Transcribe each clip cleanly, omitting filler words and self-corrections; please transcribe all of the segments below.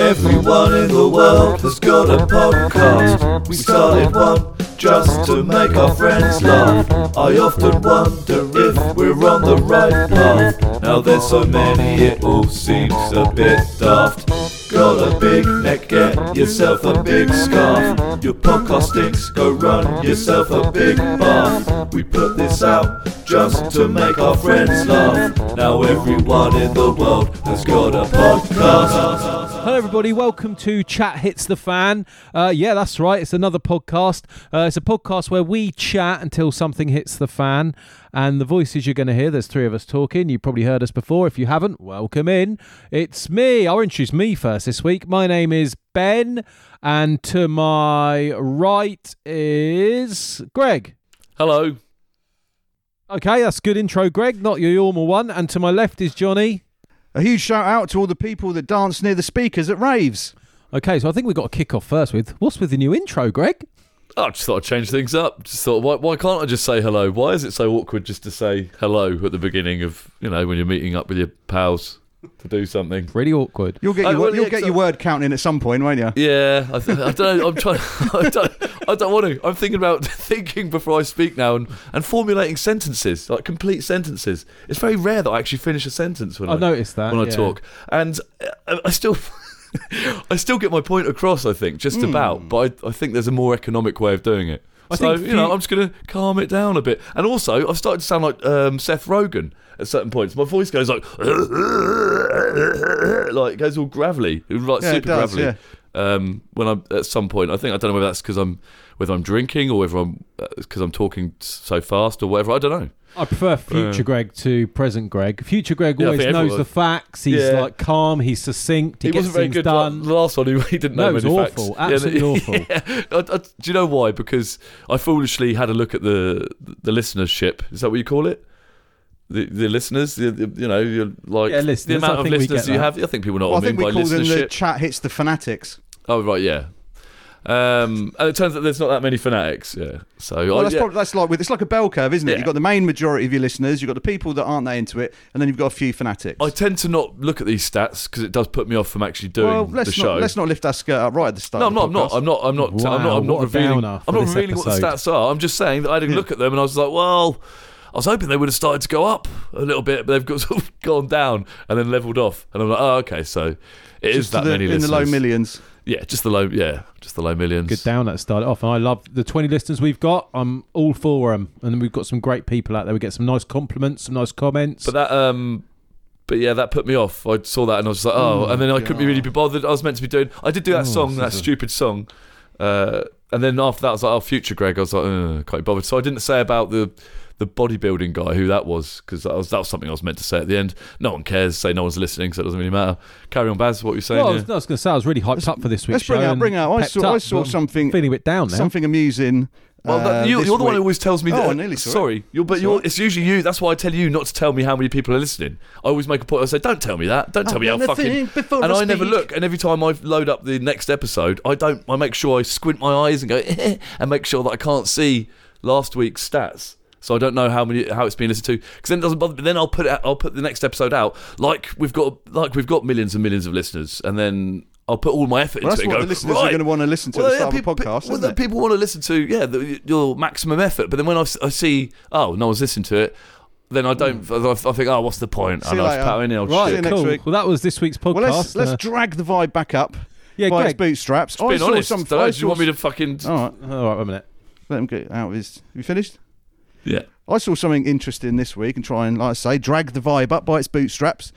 Everyone in the world has got a podcast. We started one just to make our friends laugh. I often wonder if we're on the right path. Now there's so many, it all seems a bit daft. Got a big neck, get yourself a big scarf. Your podcast stinks, go run yourself a big bath. We put this out just to make our friends laugh. Now everyone in the world has got a podcast. Hello everybody, welcome to Chat Hits the Fan. Yeah, that's right, it's another podcast. It's a podcast where we chat until something hits the fan. And the voices you're going to hear, there's three of us talking. You've probably heard us before. If you haven't, welcome in. It's me. I'll introduce me first this week. My name is Ben. And to my right is Greg. Hello. Okay, that's a good intro, Greg. Not your normal one. And to my left is Johnny. A huge shout out to all the people that dance near the speakers at raves. Okay, so I think we've got to kick off first with, what's with the new intro, Greg? I just thought I'd change things up. Just thought, why can't I just say hello? Why is it so awkward just to say hello at the beginning of, when you're meeting up with your pals to do something? Pretty awkward. You'll get your word counting at some point, won't you? Yeah, I don't know. I'm trying. I don't want to. I'm thinking about thinking before I speak now and formulating sentences, like complete sentences. It's very rare that I actually finish a sentence when I noticed that when I talk, and I still get my point across, I think, just about. But I think there's a more economic way of doing it. I'm just going to calm it down a bit. And also, I've started to sound like Seth Rogen at certain points. My voice goes like it goes all gravelly, super gravelly. Yeah. When I'm at some point, I don't know whether that's because I'm drinking or whether I'm because I'm talking so fast or whatever. I don't know. I prefer future Greg to present Greg. Future Greg always knows the facts. He's calm. He's succinct. He gets wasn't very things good. done. The last one, he didn't know it was many awful. facts. Absolutely awful. Yeah. Do you know why? Because I foolishly had a look at the listenership. Is that what you call it? The listeners, listeners. The amount of listeners you have. I think people know what I mean by listenership. I think we call them the Chat Hits the Fanatics. Oh right, yeah. And it turns out there's not that many fanatics. Yeah, so it's like a bell curve, isn't it? You've got the main majority of your listeners, you've got the people that aren't that into it, and then you've got a few fanatics. I tend to not look at these stats because it does put me off from actually doing the show. Let's not lift our skirt up right at the start. No, I'm not revealing what the stats are. I'm just saying that I didn't look at them and I was like, well, I was hoping they would have started to go up a little bit, but they've sort of gone down and then levelled off. And I'm like, oh, okay, so it is that many listeners. In the low millions. Yeah, just the low millions. Good down that started off. And I love the 20 listeners we've got. I'm all for them. And then we've got some great people out there. We get some nice compliments, some nice comments. But that put me off. I saw that and I was like, and then I couldn't really be bothered. I was meant to be doing, I did do that stupid song. And then after that I was like, future Greg. I was like, can't be bothered. So I didn't say about the bodybuilding guy, who that was, because that was something I was meant to say at the end. No one cares, say no one's listening, so it doesn't really matter. Carry on, Baz, what were you saying? Well, I was going to say, I was really hyped up for this week's show. Let's bring out. I saw something. Feeling a bit down now. Something amusing. Well, you're the one who always tells me that. Oh, I nearly saw sorry, it's usually you. That's why I tell you not to tell me how many people are listening. I always make a point. I say, don't tell me that. Don't tell me how fucking. And I never look. And every time I load up the next episode, I make sure I squint my eyes and go and make sure that I can't see last week's stats. So I don't know how it's been listened to, because then it doesn't bother. But then I'll put the next episode out like we've got millions and millions of listeners, and then I'll put all my effort into it. That's what the listeners are going to want to listen to at the start of the podcast. People want to listen to your maximum effort. But then when I see no one's listened to it, then I don't. I think what's the point? See you later. Right, cool. Next week. Well, that was this week's podcast. Well, let's drag the vibe back up. Yeah, by its bootstraps. Just being honest. Do you want me to fucking? All right, 1 minute. Let him get out of his. You finished? Yeah. I saw something interesting this week and try and, like I say, drag the vibe up by its bootstraps.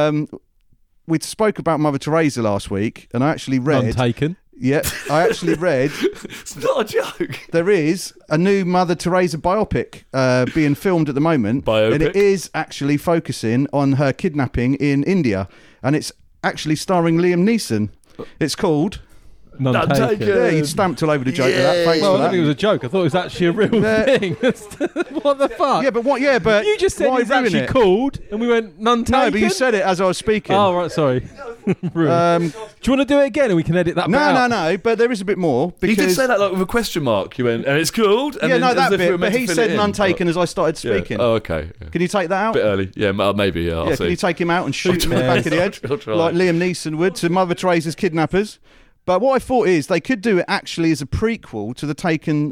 We spoke about Mother Teresa last week, and I actually read... Untaken. Yeah, I actually read... It's not a joke. There is a new Mother Teresa biopic being filmed at the moment. Biopic? And it is actually focusing on her kidnapping in India. And it's actually starring Liam Neeson. It's called... None taken. Yeah, you stamped all over the joke of that. Thanks Well, for I that. think it was a joke. I thought it was actually a real thing. What the fuck? Yeah, but what? Yeah, but You just said why it's ruin actually it? called, and we went none taken. No, but you said it as I was speaking. Oh, right, sorry. Ruined. Do you want to do it again and we can edit that bit out? No. But there is a bit more because You did say that like with a question mark. You went, and it's called. And yeah, then no, as that if we were bit. meant But to he fill said it in. none taken as I started Yeah. speaking. Oh, okay. Yeah. Can you take that out? Bit early. Yeah, maybe. Yeah, I'll Yeah, see. can you take him out and shoot him in the back of the head, I'll try. like Liam Neeson would to Mother Teresa's kidnappers? But what I thought is they could do it actually as a prequel to the Taken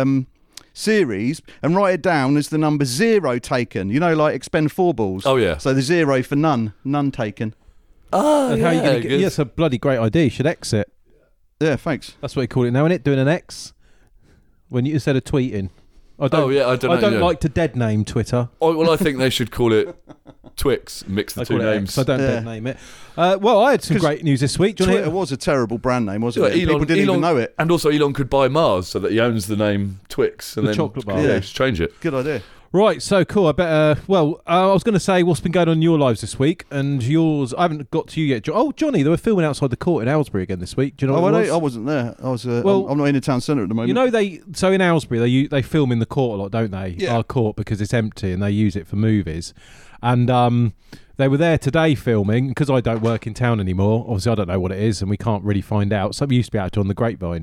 series and write it down as the number 0 taken. You know, like expend 4 balls. Oh, yeah. So the 0 for none taken. Oh, And how you going to good. get... Yeah, it's a bloody great idea. You should exit. Yeah, thanks. That's what you call it now, isn't it? Doing an X? When you instead of tweeting. I don't know. like to dead name Twitter. Well, I think they should call it Twix. Mix the I two call it names. X. I don't dead name it. Well, I had some 'Cause great news this week. Do you wanna Twitter hear- was a terrible brand name, wasn't Yeah, it? People didn't even know it. And also, Elon could buy Mars so that he owns the name Twix. And The then chocolate bar. Yeah, Yeah. just change it. Good idea. Right, so cool. I better. I was going to say what's been going on in your lives this week, and yours. I haven't got to you yet. Oh, Johnny, they were filming outside the court in Aylesbury again this week. Do you know what it was? I wasn't there. I was. Well, I'm not in the town centre at the moment. You know, so in Aylesbury they film in the court a lot, don't they? Yeah. Our court, because it's empty and they use it for movies. And they were there today filming because I don't work in town anymore. Obviously, I don't know what it is, and we can't really find out. Some used to be able to on the Grapevine.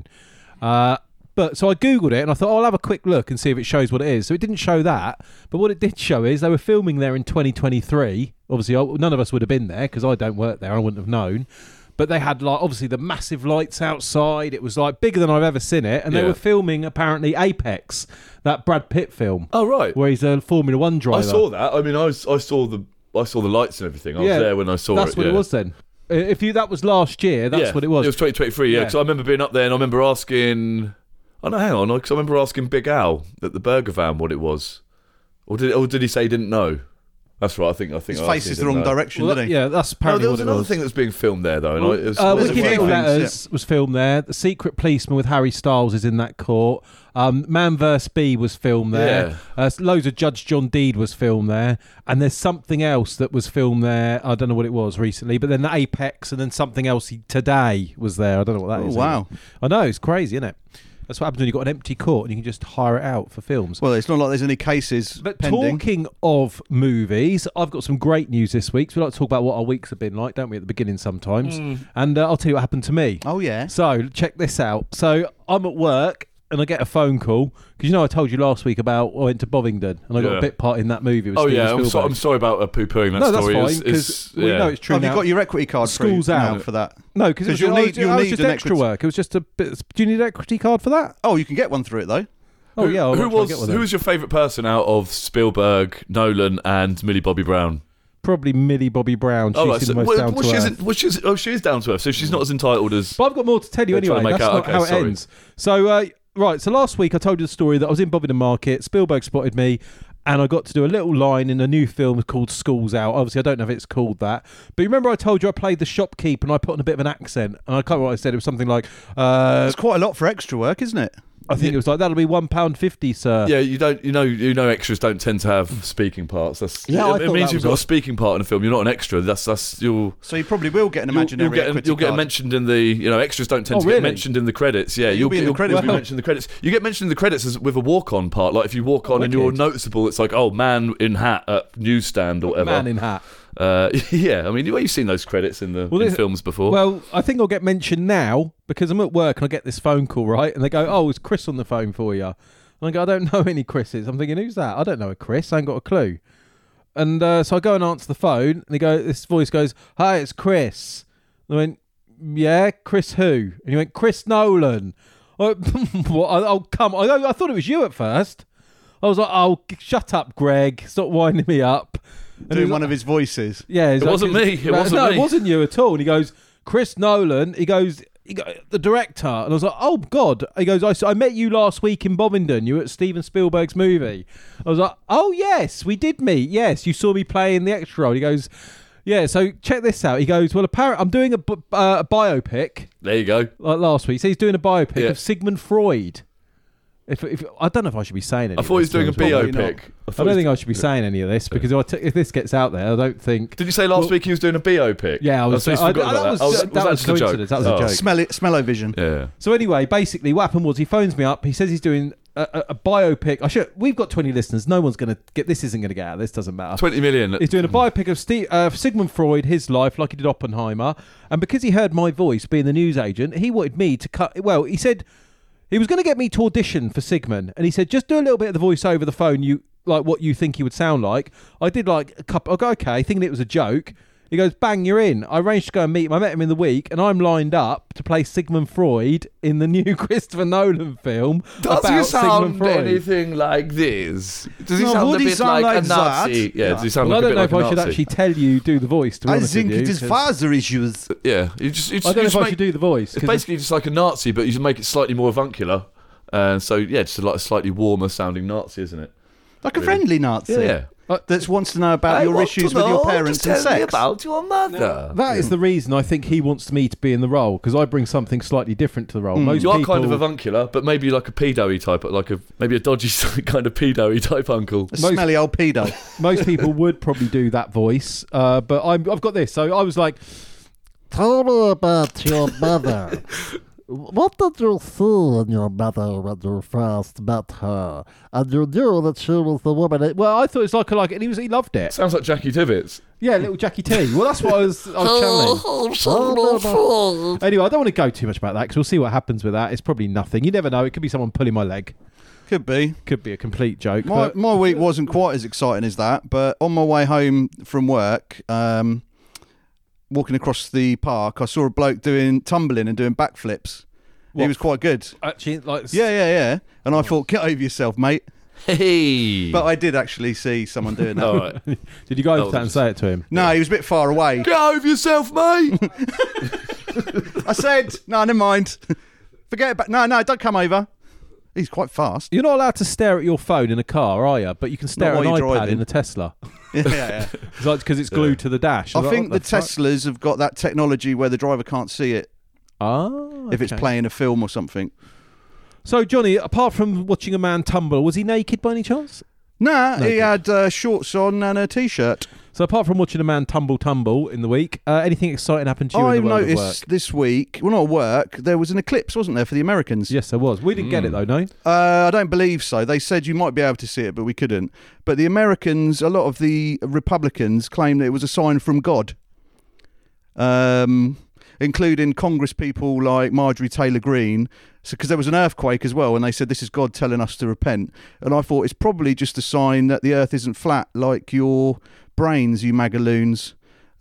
But so I googled it and I thought, I'll have a quick look and see if it shows what it is. So it didn't show that, but what it did show is they were filming there in 2023. Obviously, none of us would have been there because I don't work there. I wouldn't have known. But they had like obviously the massive lights outside. It was like bigger than I've ever seen it, and they Yeah. were filming apparently Apex, that Brad Pitt film, Oh, right. where he's a Formula One driver. I saw that. I mean, I saw the lights and everything. I was there when I saw it. That's what it was then. That was last year. That's what it was. It was 2023. Yeah, Yeah. because I remember being up there and I remember asking. Oh no, hang on. Because I remember asking Big Al at the burger van what it was, or did he say he didn't know? That's right. I think His I face actually is the didn't wrong know. direction, Well, didn't he? yeah, that's No, apparently there was what it another was. thing that was being filmed there though. And it was, there's a Wicked few Little things. Letters was filmed there. The Secret Policeman with Harry Styles is in that court. Man vs. Bee was filmed there. Loads of Judge John Deed was filmed there. And there's something else that was filmed there. I don't know what it was recently. But then the Apex and then something else today was there. I don't know what that is. Wow. I know, it's crazy, isn't it? That's what happens when you've got an empty court and you can just hire it out for films. Well, it's not like there's any cases But pending. talking of movies, I've got some great news this week. So we like to talk about what our weeks have been like, don't we, at the beginning sometimes? And I'll tell you what happened to me. Oh yeah. So check this out. So I'm at work and I get a phone call because I told you last week about I went to Bovingdon and I got Yeah. a bit part in that movie. With Oh Steven yeah, Spielberg. I'm sorry about pooh-pooing that No, that's story. fine because we know it's true Have you now. got your equity card School's free now out. for that? No, because 'Cause you'll you'll need was an just extra equity- work. It was just a bit. Do you need an equity card for that? Oh, you can get one through it though. Oh yeah. I'll Who try and get one then. was your favourite person out of Spielberg, Nolan, and Millie Bobby Brown? Probably Millie Bobby Brown. She's Oh, right, the most down to earth. she is down to earth, so she's not as entitled as. But I've got more to tell you They're trying anyway. to make That's out- not okay, how it sorry. ends. So, right. So last week I told you the story that I was in Bovingdon Market. Spielberg spotted me, and I got to do a little line in a new film called School's Out. Obviously, I don't know if it's called that, but you remember I told you I played the shopkeeper and I put on a bit of an accent, and I can't remember what I said. It was something like, It's quite a lot for extra work, isn't it? I think it was like, that'll be £1.50, sir. Yeah, you know, extras don't tend to have speaking parts. That's Yeah, I it thought means that you've was got a odd. speaking part in a film. You're not an extra. That's you'll. So you probably will get an imaginary equity You'll get card. mentioned in the extras don't tend Oh, to really? get mentioned in the credits. Yeah, You'll be in the credits. be mentioned in the credits. You get mentioned in the credits as with a walk-on part. Like if you walk on and you're wicked. noticeable, it's like man in hat at newsstand or whatever. Man in hat. Yeah, I mean, you've seen those credits in films before. Well, I think I'll get mentioned now because I'm at work and I get this phone call, right? And they go, "Oh, is Chris on the phone for you?" And I go, "I don't know any Chris's." I'm thinking, "Who's that?" I don't know a Chris. I ain't got a clue. And so I go and answer the phone, and this voice goes, "Hi, it's Chris." And I went, "Yeah, Chris who?" And he went, "Chris Nolan." I went, what? Oh, come on. I thought it was you at first. I was like, "Oh, shut up, Greg. Stop winding me up." And he Doing was one like, of his voices. yeah, It wasn't me. It wasn't no, me. it wasn't you at all. And he goes, Chris Nolan. He goes, the director. And I was like, oh God. He goes, I met you last week in Bovingdon. You were at Steven Spielberg's movie. I was like, oh yes, we did meet. Yes, you saw me playing the extra role. He goes, yeah. So check this out. He goes, well, apparently I'm doing a biopic there you go. like last week. So he's doing a biopic Yeah. of Sigmund Freud. If I don't know if I should be saying anything. I thought he was doing a biopic. I don't think I should be saying any of this because if this gets out there, I don't think. Did you say last week he was doing a biopic? Yeah, I was. So that was just a joke. That was a joke. Smell-o-vision. Yeah. So anyway, basically, what happened was he phones me up. He says he's doing a biopic. We've got 20 listeners. No one's going to get this. Isn't going to get out. This doesn't matter. 20 million. He's doing a biopic of Sigmund Freud, his life, like he did Oppenheimer. And because he heard my voice being the news agent, he wanted me to cut. Well, he said he was going to get me to audition for Sigmund, and he said just do a little bit of the voice over the phone. You like what you think he would sound like. I did like a couple. I go okay, thinking it was a joke. He goes, bang, you're in. I arranged to go and meet him. I met him in the week, and I'm lined up to play Sigmund Freud in the new Christopher Nolan film Does about he sound Sigmund Freud. anything like this? Does he No, sound would a he bit sound like a like Nazi? that? Yeah, does he sound Well, like I a don't bit know like if a I should Nazi? actually tell you do the voice. To be I honest think with you, it is 'cause father issues. Yeah, I don't know if I should do the voice. It's 'cause basically just like a Nazi, but you just make it slightly more avuncular. So yeah, just like a slightly warmer sounding Nazi, isn't it? Like a friendly Nazi. Yeah. That wants to know about your issues with your parents and sex. About your mother. that is the reason I think he wants me to be in the role, because I bring something slightly different to the role. Most You are people, kind of avuncular, but maybe like a pedo-y type, maybe a dodgy kind of pedo-y type uncle. A smelly old pedo. most people would probably do that voice, but I've got this. So I was like, Tell me about your mother. What did you see in your mother when you first met her? And you knew that she was the woman. well, I thought it was like, and he loved it. Sounds like Jackie Tibbetts. Yeah, little Jackie T. Well, that's what I was channeling. Anyway, I don't want to go too much about that because we'll see what happens with that. It's probably nothing. You never know. It could be someone pulling my leg. Could be. Could be a complete joke. My week wasn't quite as exciting as that, but on my way home from work, walking across the park, I saw a bloke tumbling and doing backflips. He was quite good. Actually, like Yeah. And I thought, get over yourself, mate. Hey. But I did actually see someone doing that. All right. Did you go over to that and say it to him? No, he was a bit far away. Get over yourself, mate. I said, no, never mind. Forget about. No, don't come over. He's quite fast. You're not allowed to stare at your phone in a car, are you? But you can stare Not at an while you're iPad driving. in a Tesla. Yeah. It's like because it's glued to the dash. I Like, think what the fuck? Teslas have got that technology where the driver can't see it if it's okay. playing a film or something. So, Johnny, apart from watching a man tumble, was he naked by any chance? Nah, No he good. had shorts on and a t-shirt. So, apart from watching a man tumble in the week, anything exciting happened to you I in the world of work? noticed this week, well, not work, there was an eclipse, wasn't there, for the Americans? Yes, there was. We didn't get it though, no. I don't believe so. They said you might be able to see it, but we couldn't. But the Americans, a lot of the Republicans claim that it was a sign from God, including Congress people like Marjorie Taylor Greene, because there was an earthquake as well, and they said this is God telling us to repent. And I thought it's probably just a sign that the earth isn't flat like your brains, you magaloons.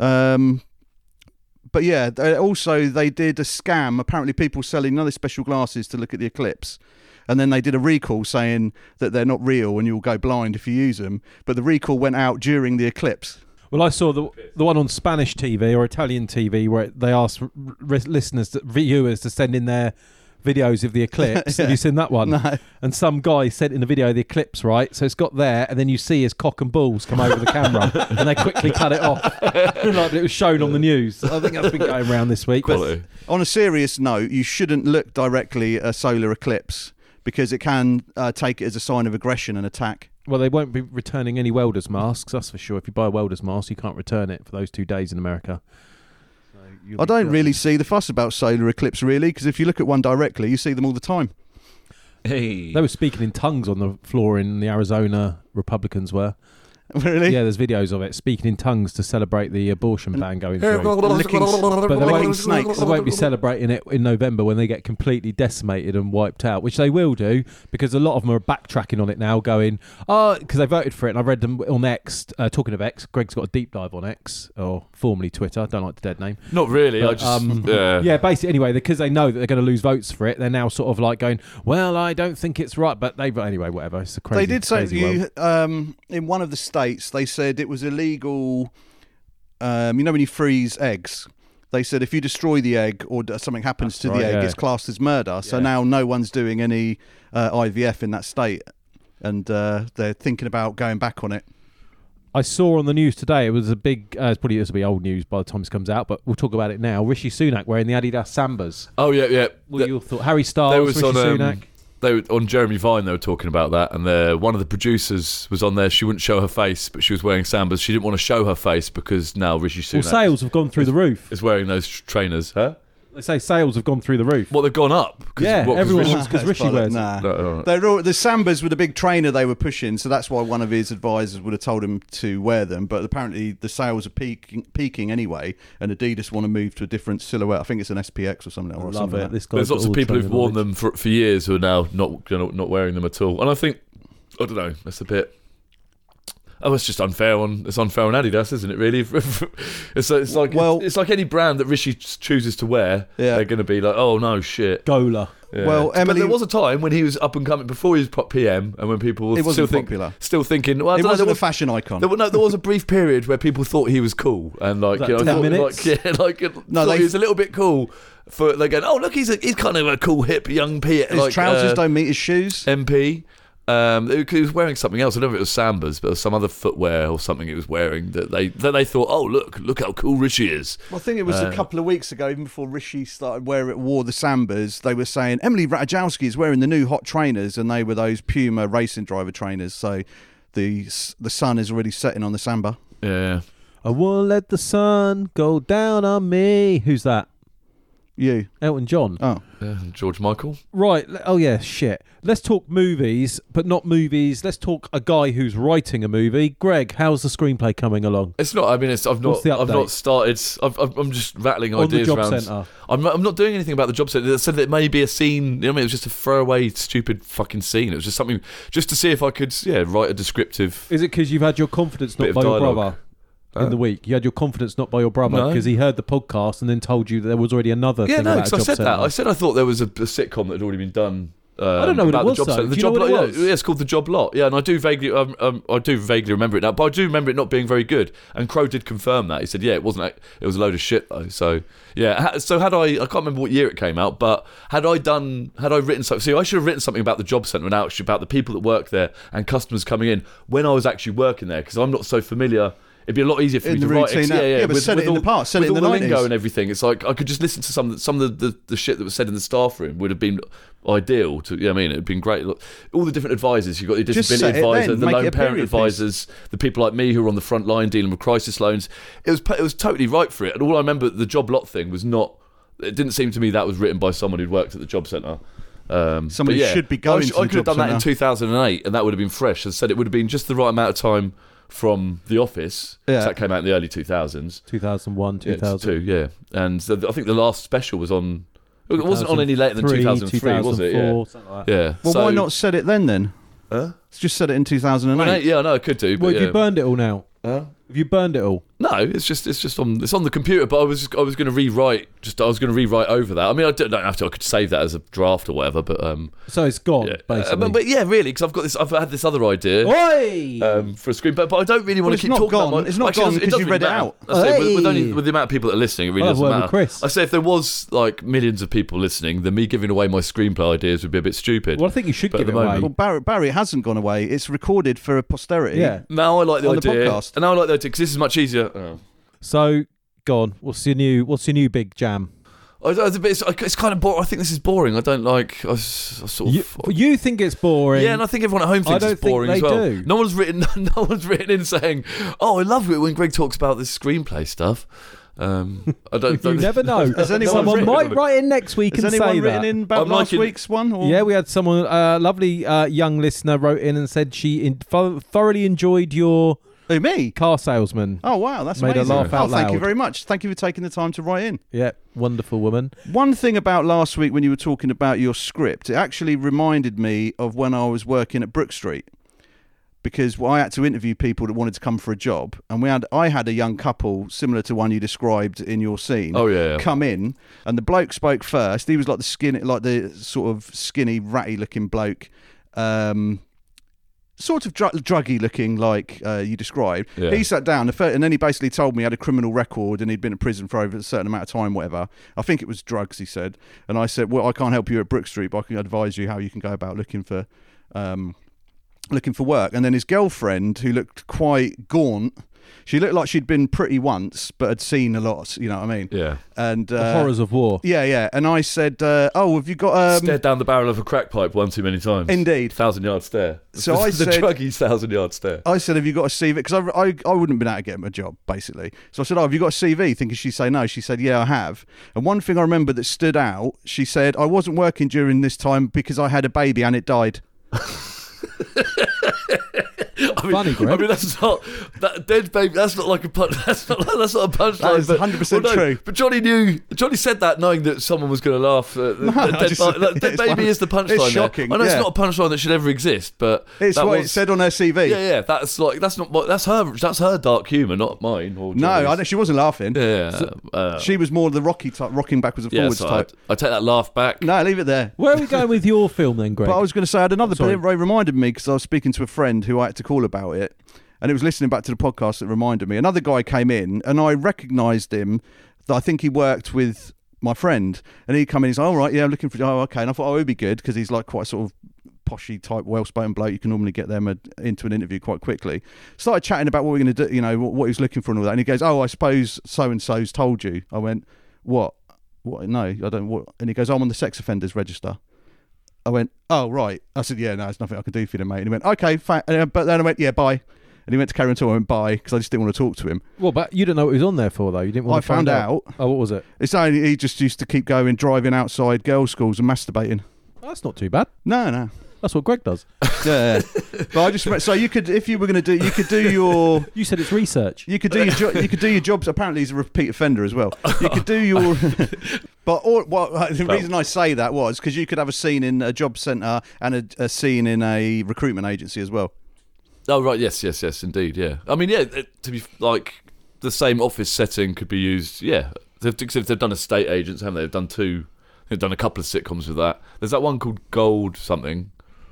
But yeah, also they did a scam. Apparently people selling other special glasses to look at the eclipse. And then they did a recall saying that they're not real and you'll go blind if you use them. But the recall went out during the eclipse. Well, I saw the one on Spanish TV or Italian TV where they asked viewers to send in their videos of the eclipse. Have you seen that one? No. And some guy sent in a video of the eclipse, right? So it's got there, and then you see his cock and balls come over the camera, and they quickly cut it off. Like it was shown on the news. I think that's been going around this week. Quality. On a serious note, you shouldn't look directly at a solar eclipse because it can take it as a sign of aggression and attack. Well, they won't be returning any welder's masks, that's for sure. If you buy a welder's mask, you can't return it for those 2 days in America. So I don't really see the fuss about solar eclipse, really, because if you look at one directly, you see them all the time. Hey. They were speaking in tongues on the floor in the Arizona, Republicans were. Really? Yeah, there's videos of it, speaking in tongues to celebrate the abortion ban going through. Licking But they won't, snakes. they won't be celebrating it in November when they get completely decimated and wiped out, which they will do because a lot of them are backtracking on it now, going, because they voted for it. And I read them on X, talking of X, Greg's got a deep dive on X, or formerly Twitter, I don't like the dead name. Not really. But, yeah, basically, anyway, because they know that they're going to lose votes for it, they're now sort of like going, well, I don't think it's right, but anyway, whatever. It's a crazy. They did say crazy world. in one of the states, they said it was illegal. You know when you freeze eggs, they said if you destroy the egg or something happens to the egg, it's classed as murder. So now no one's doing any IVF in that state, and they're thinking about going back on it. I saw on the news today, it was a big, it's probably this will be old news by the time this comes out, but we'll talk about it now. Rishi Sunak wearing the Adidas Sambas. Oh, yeah. What you thought? Harry Styles, There was Rishi on, Sunak. on Jeremy Vine, they were talking about that, and one of the producers was on there. She wouldn't show her face, but she was wearing Sambas. She didn't want to show her face because now Rishi Sunak sales have gone through the roof. Is wearing those trainers, huh? They say sales have gone through the roof. Well, they've gone up. Everyone's because Rishi wears it. Nah. The Sambas were the big trainer they were pushing, so that's why one of his advisors would have told him to wear them. But apparently the sales are peaking anyway, and Adidas want to move to a different silhouette. I think it's an SPX or something. I love it. There's lots of people who've worn them for years who are now not wearing them at all. And I think, I don't know, that's a bit... Oh, it's just unfair on Adidas, isn't it? Really, it's like any brand that Rishi chooses to wear. Yeah. They're going to be like, oh no, shit. Gola. Yeah. Well, Emily, but there was a time when he was up and coming before he was PM, and when people were still thinking, well, it wasn't a fashion icon. There was a brief period where people thought he was cool, and like 10 minutes. He was a little bit cool. They're going, oh look, he's kind of a cool hip young P. His trousers don't meet his shoes. MP. He was wearing something else. I don't know if it was Sambas, but it was some other footwear or something he was wearing that they thought, oh look how cool Rishi is. Well, I think it was a couple of weeks ago, even before Rishi wore the Sambas, they were saying Emily Ratajkowski is wearing the new hot trainers, and they were those Puma racing driver trainers. So the sun is already setting on the Samba. Yeah. I won't let the sun go down on me. Who's that? You. Elton John. Oh. George Michael. Right. Oh, yeah, shit. Let's talk movies, but not movies. Let's talk a guy who's writing a movie. Greg, how's the screenplay coming along? It's not, I mean, I've not started. I'm just rattling ideas around. On the job centre. I'm not doing anything about the job centre. They said that it may be a scene. You know, it was just a throwaway, stupid fucking scene. It was just something, just to see if I could, write a descriptive. Is it because you've had your confidence knocked by your brother? In the week, you had your confidence knocked by your brother because he heard the podcast and then told you that there was already another thing. Yeah, no, because I said that. I said I thought there was a sitcom that had already been done. I don't know what it was. The Job Lot. Yeah, it's called The Job Lot. Yeah, and I do vaguely remember it now, but I do remember it not being very good. And Crow did confirm that. He said, "Yeah, it wasn't. It was a load of shit though." So yeah. So had I can't remember what year it came out, but had I written something? See, I should have written something about the job centre and actually about the people that work there and customers coming in when I was actually working there, because I'm not so familiar. It'd be a lot easier for me to write. But said it in the past, said it in the 90s. With all the lingo and everything, it's like I could just listen to some of the shit that was said in the staff room would have been ideal. It'd been great. Look, all the different advisors. You've got the disability advisor, the lone parent advisors, the people like me who are on the front line dealing with crisis loans. It was totally right for it. And all I remember, the Job Lot thing was not. It didn't seem to me that was written by someone who'd worked at the job centre. Somebody should be going. I could have done that in 2008, and that would have been fresh. As I said, it would have been just the right amount of time from The Office. Yeah. That came out in the early 2000s. 2001, 2002. Yeah. And I think the last special was on... It wasn't on any later than 2003, was it? Yeah. Something like that. Yeah. Well, why not set it then? Huh? Just set it in 2008. Yeah, I know, I could do. Well, have you burned it all now? Huh? Have you burned it all? No, it's on the computer. But I was going to rewrite. I was going to rewrite over that. I mean, I don't have to. I could save that as a draft or whatever. But so it's gone, basically. But yeah, really, because I've had this other idea. For a screen, but I don't really want to keep talking about it. It's not gone because you read it out. I say, with the amount of people that are listening, it really doesn't matter. Chris. I say if there was like millions of people listening, then me giving away my screenplay ideas would be a bit stupid. Well, I think you should give it away. Well, Barry hasn't gone away. It's recorded for posterity. Yeah. Now I like the idea, and now I like the idea because this is much easier. Oh. So, go on. What's your new big jam? It's kind of boring. I think this is boring. I don't like. You think it's boring? Yeah, and I think everyone at home thinks it's boring as well. Do. No one's written in saying, "Oh, I love it when Greg talks about this screenplay stuff." I don't. You never know. Someone might write in next week and say that. Has anyone written in about last week's one? Or? Yeah, we had someone, lovely young listener, wrote in and said she thoroughly enjoyed your. Who, me? Car salesman. Oh, wow, that's made amazing. Her laugh out loud. Thank you very much. Thank you for taking the time to write in. Yeah, wonderful woman. One thing about last week when you were talking about your script, it actually reminded me of when I was working at Brook Street, because I had to interview people that wanted to come for a job, and I had a young couple similar to one you described in your scene. Oh yeah. Come in, and the bloke spoke first. He was like the sort of skinny, ratty-looking bloke. Sort of druggy looking, like you described. Yeah. He sat down and then he basically told me he had a criminal record and he'd been in prison for over a certain amount of time, whatever. I think it was drugs, he said. And I said, well, I can't help you at Brook Street, but I can advise you how you can go about looking for work. And then his girlfriend, who looked quite gaunt, She looked like she'd been pretty once, but had seen a lot. You know what I mean? Yeah. And The horrors of war. Yeah. And I said, "Oh, have you got?" Stared down the barrel of a crack pipe one too many times. Indeed. 1,000-yard stare. So I the said- druggies 1,000-yard stare. I said, "Have you got a CV?" Because I wouldn't have been able to get him a job, basically. So I said, "Oh, have you got a CV?" Thinking she'd say no. She said, "Yeah, I have." And one thing I remember that stood out, she said, "I wasn't working during this time because I had a baby and it died." Funny, Greg. I mean, that's not that dead baby. That's not like a punch. That's not a punchline. That is but- 100% well, no, true. But Johnny said that knowing that someone was going to laugh. Dead it's baby fun- is the punchline. it's there. shocking, I know it's yeah. not a punchline that should ever exist, but It's that what was, it said on her CV. Yeah. That's that's her dark humour, not mine. Or No, Johnny's. she wasn't laughing. Yeah. She was more the Rocky type, rocking backwards and forwards so type. I take that laugh back. No, leave it there. Where are we going with your film then, Greg? But I was going to say, I had another Sorry. bit. Ray reminded me because I was speaking to a friend who I had to call about it, and it was listening back to the podcast that reminded me. Another guy came in, and I recognised him. That I think he worked with my friend, and he come in. He's like, "All right, yeah, I'm looking for." Oh, okay. And I thought, oh, he'd be good because he's like quite a sort of poshy type, well-spoken bloke. You can normally get them into an interview quite quickly. Started chatting about what we're going to do, you know, what he was looking for and all that. And he goes, "Oh, I suppose so and so's told you." I went, "What? What? No, I don't." What? And he goes, "I'm on the sex offenders register." I went, "Oh, right." I said, "Yeah, no, there's nothing I can do for you, mate." And he went, "Okay, but then I went, "Yeah, bye." And he went to carry on talking. I went, "Bye," because I just didn't want to talk to him. Well, but you didn't know what he was on there for, though. You didn't want I to find found out. Oh, what was it? It's only he just used to keep going, driving outside girls' schools and masturbating. Oh, that's not too bad. No. That's what Greg does. Yeah. But I just so you could, if you were going to do, you could do your. You said it's research. You could do you could do your jobs. Apparently, he's a repeat offender as well. You could do your. The reason I say that was because you could have a scene in a job centre and a scene in a recruitment agency as well. Oh right, yes, indeed, yeah. I mean, yeah, to be like the same office setting could be used. Yeah, if they've done estate agents, haven't they? They've done two. They've done a couple of sitcoms with that. There's that one called Gold something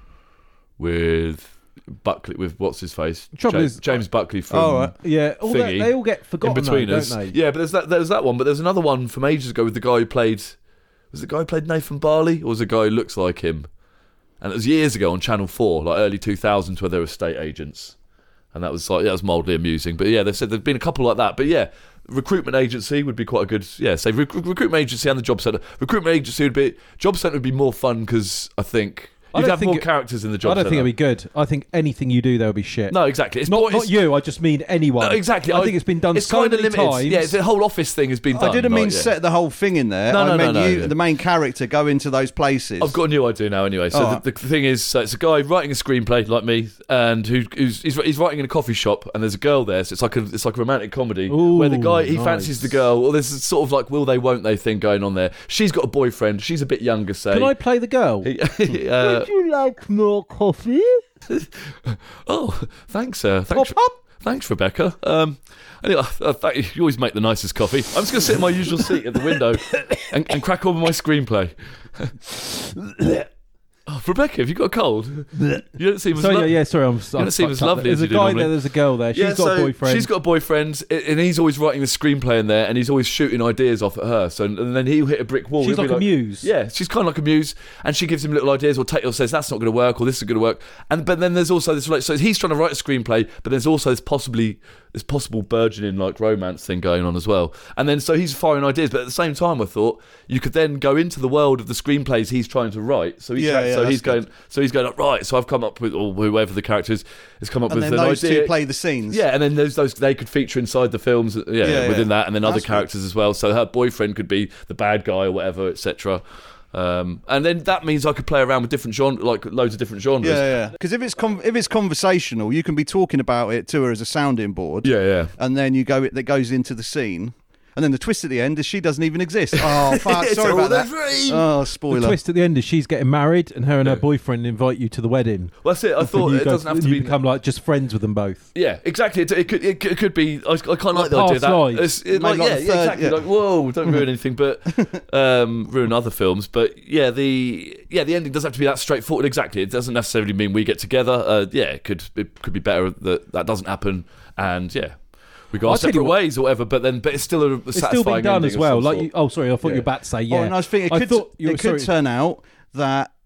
with Buckley, with what's his face, James Buckley from Yeah, Thingy, they all get forgotten, in between though, us. don't they? Yeah, but there's that one. But there's another one from ages ago with the guy who played. Was the guy who played Nathan Barley, or was the guy who looks like him? And it was years ago on Channel 4, like early 2000s, where they were estate agents. And that was mildly amusing. But yeah, they've said there've been a couple like that. But yeah, recruitment agency would be quite a good. Yeah, say recruitment agency and the job centre. Job centre would be more fun because I think you'd have more characters in the job centre. I don't think it'd be good. I think anything you do there would be shit. No, exactly. It's not you. I just mean anyone. No, exactly. I think it's been done it's so kind of many limited. times. Yeah, the whole office thing has been done. I didn't mean like, set the whole thing in there. No, I meant you, yeah. the main character, go into those places. I've got a new idea now anyway. So Oh. the thing is, so it's a guy writing a screenplay like me, and he's writing in a coffee shop, and there's a girl there, so it's like a romantic comedy where the guy he nice. fancies the girl, or there's a sort of like will they won't they thing going on there. She's got a boyfriend, she's a bit younger, say. Can I play the girl? Would you like more coffee? Oh, thanks, thanks, Pop. thanks, Rebecca. Anyway, you always make the nicest coffee. I'm just going to sit in my usual seat at the window and crack on with my screenplay. Oh, Rebecca, have you got a cold? You don't seem as Sorry, yeah, sorry, I'm. You don't seem as lovely There's as a you do guy normally. there. There's a girl there. She's got a boyfriend. She's got a boyfriend, and he's always writing the screenplay in there, and he's always shooting ideas off at her. So, and then he'll hit a brick wall. She's He'll be like a muse. Yeah, she's kind of like a muse, and she gives him little ideas, or says that's not going to work, or this is going to work. But then there's also this so he's trying to write a screenplay, but there's also this possible burgeoning like romance thing going on as well. And then so he's firing ideas, but at the same time, I thought you could then go into the world of the screenplays he's trying to write. So he's going like, right. So I've come up with, or whoever the character is, has come up and with then an those idea. two play the scenes. Yeah, and then those they could feature inside the films. Within that, and then other That's characters as well. So her boyfriend could be the bad guy or whatever, etc. And then that means I could play around with different genres, like loads of different genres. Yeah. Because if it's conversational, you can be talking about it to her as a sounding board. Yeah. And then that goes into the scene. And then the twist at the end is she doesn't even exist. Oh, fuck. It's Sorry all about a that. dream. Oh, The spoiler. twist at the end is she's getting married, and her and her boyfriend invite you to the wedding. Well, that's it. I thought You it doesn't have to you be. become like just friends with them both. Yeah, exactly. It could be. I kind of like the idea of past lives. that. Maybe like the third, Exactly. yeah. Like, whoa, don't ruin anything, but ruin other films. But the ending doesn't have to be that straightforward. Exactly. It doesn't necessarily mean we get together. It could be better that doesn't happen. And we go our I'll tell you separate what- ways or whatever. But it's still a It's satisfying still been done ending as of well. some Like, sort. I thought you were about to say Oh, and I was thinking it could turn out that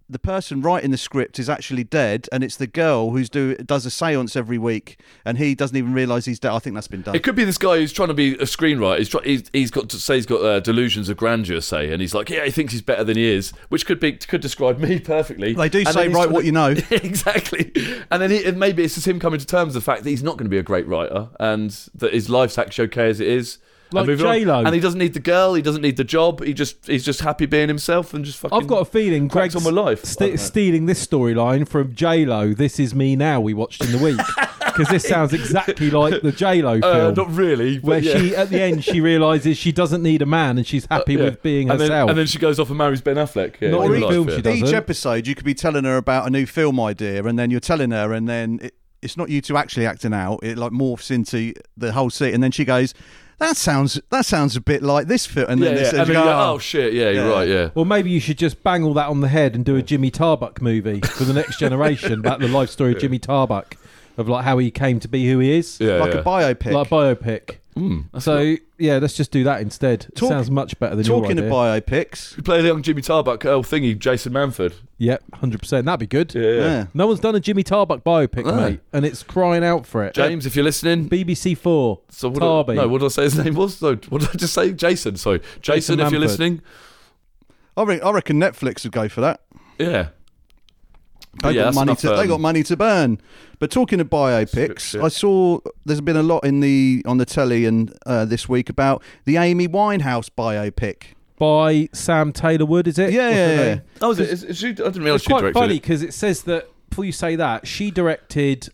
the person writing the script is actually dead, and it's the girl who's does a séance every week, and he doesn't even realise he's dead. I think that's been done. It could be this guy who's trying to be a screenwriter. He's got delusions of grandeur, say, and he's like, yeah, he thinks he's better than he is, which could describe me perfectly. They do And say then he's write trying what to- you know. Exactly. And then maybe it's just him coming to terms with the fact that he's not going to be a great writer, and that his life's actually okay as it is. Like And moving on. J-Lo. And he doesn't need the girl, he doesn't need the job, he's just happy being himself and just fucking. I've got a feeling cracks Greg's on with life. I don't know. stealing this storyline from J-Lo, This Is Me Now, we watched in the week. Because this sounds exactly like the J-Lo film. Not really, where but yeah. she, at the end, she realises she doesn't need a man and she's happy Yeah. with being and herself. then she goes off and marries Ben Affleck. Yeah, Not in in real the film life, she yeah. does. Each doesn't. episode, you could be telling her about a new film idea, and then you're telling her, and then it's not you two actually acting out. It like morphs into the whole scene, and then she goes, "That sounds a bit like this film." And Yeah, then, yeah. they And say, then you're like, oh shit, yeah, you're Yeah. right, yeah. Or maybe you should just bang all that on the head and do a Jimmy Tarbuck movie for the next generation about the life story of Jimmy Tarbuck, of like how he came to be who he is. Yeah, like yeah. a biopic. Like a biopic. That's So, yeah, let's just do that instead. Talk- Sounds much better than your Talking idea. of biopics, We play the young Jimmy Tarbuck thingy, Jason Manford. Yep, 100%. That'd be good. yeah. No one's done a Jimmy Tarbuck biopic, No. mate, and it's crying out for it. James, if you're listening. BBC 4, So Tarby. what did I say his name was? So, what did I just say? Jason, sorry. Jason, if you're Manford. listening. I reckon Netflix would go for that. Yeah. They Yeah, got that's money enough, they got money to burn. But talking of biopics, Shit. I saw there's been a lot on the telly and this week about the Amy Winehouse biopic. by Sam Taylor Wood, is it? Yeah, What's her yeah, name? Oh, is it? I didn't realise It's she quite directed funny it. because it says that, before you say that, she directed.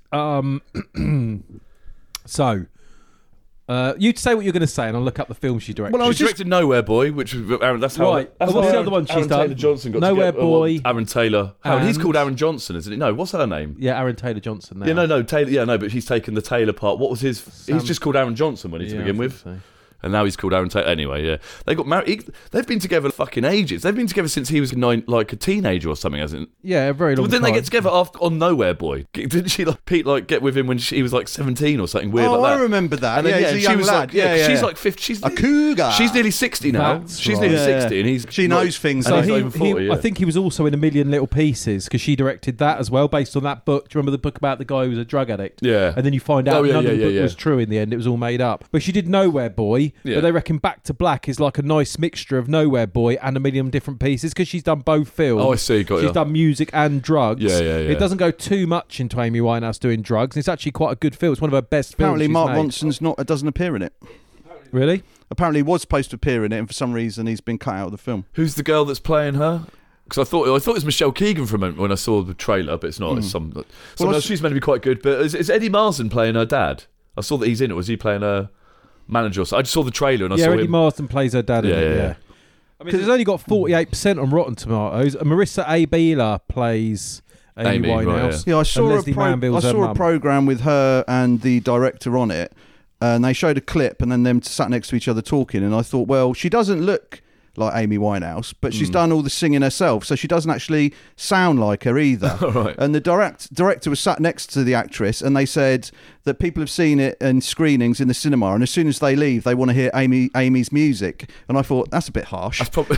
So, you say what you're going to say, and I'll look up the film she directed. Well, I was She directed Nowhere Boy, which was Aaron. That's how. Right. That's What's how the other one she's Aaron done? Taylor Johnson got Nowhere together. Boy Aaron Taylor. He's and- called Aaron Johnson, isn't he? No, what's her name? Yeah, Aaron Taylor Johnson. Now. Yeah, no, Taylor. Yeah, no, but he's taken the Taylor part. What was his? He's just called Aaron Johnson when he to Yeah, begin I with. think so. And now he's called Aaron Taylor. Anyway, yeah. They got married. They've been together fucking ages. They've been together since he was like a teenager or something, hasn't it? Yeah, a very long Well, didn't time. they get together on Nowhere Boy? Didn't she, like, Pete, like, get with him when he was like 17 or something weird Oh, like that? I remember that. And then, yeah, he's a she young was lad. like, yeah, yeah, she's yeah. like 50. She's A cougar. She's nearly 60 now. That's She's right. nearly Yeah, 60, and he's She knows things. So and he's he, not even 40, yeah. I think he was also in A Million Little Pieces because she directed that as well, based on that book. Do you remember the book about the guy who was a drug addict? Yeah. And then you find out Oh, yeah, none of yeah, the book yeah, was yeah. true in the end. It was all made up. But she did Nowhere Boy, Yeah. but they reckon Back to Black is like a nice mixture of Nowhere Boy and A Million Different Pieces because she's done both films. Oh, I see, got She's ya. done music and drugs. Yeah, yeah, yeah. It doesn't go too much into Amy Winehouse doing drugs. It's actually quite a good film. It's one of her best films. Apparently, she's Mark made. Ronson's doesn't appear in it. Really? Apparently, he was supposed to appear in it, and for some reason, he's been cut out of the film. Who's the girl that's playing her? Because I thought it was Michelle Keegan for a moment when I saw the trailer, but it's not. It's someone else. She's meant to be quite good. But is Eddie Marsden playing her dad? I saw that he's in it. Was he playing her manager? Or something? I just saw the trailer and I Yeah, saw Eddie him. Marsden plays her dad in Yeah, it. yeah, Yeah. yeah. I mean, it's only got 48% on Rotten Tomatoes. And Marissa Abela plays Amy Amy, right, Winehouse. Yeah, I saw a Leslie Manville's her mum. program with her and the director on it, and they showed a clip, and then them sat next to each other talking, and I thought, well, she doesn't look like Amy Winehouse, but she's done all the singing herself, so she doesn't actually sound like her either. Right. And the director was sat next to the actress, and they said that people have seen it in screenings in the cinema, and as soon as they leave, they want to hear Amy's music. And I thought, that's a bit harsh. That's probably.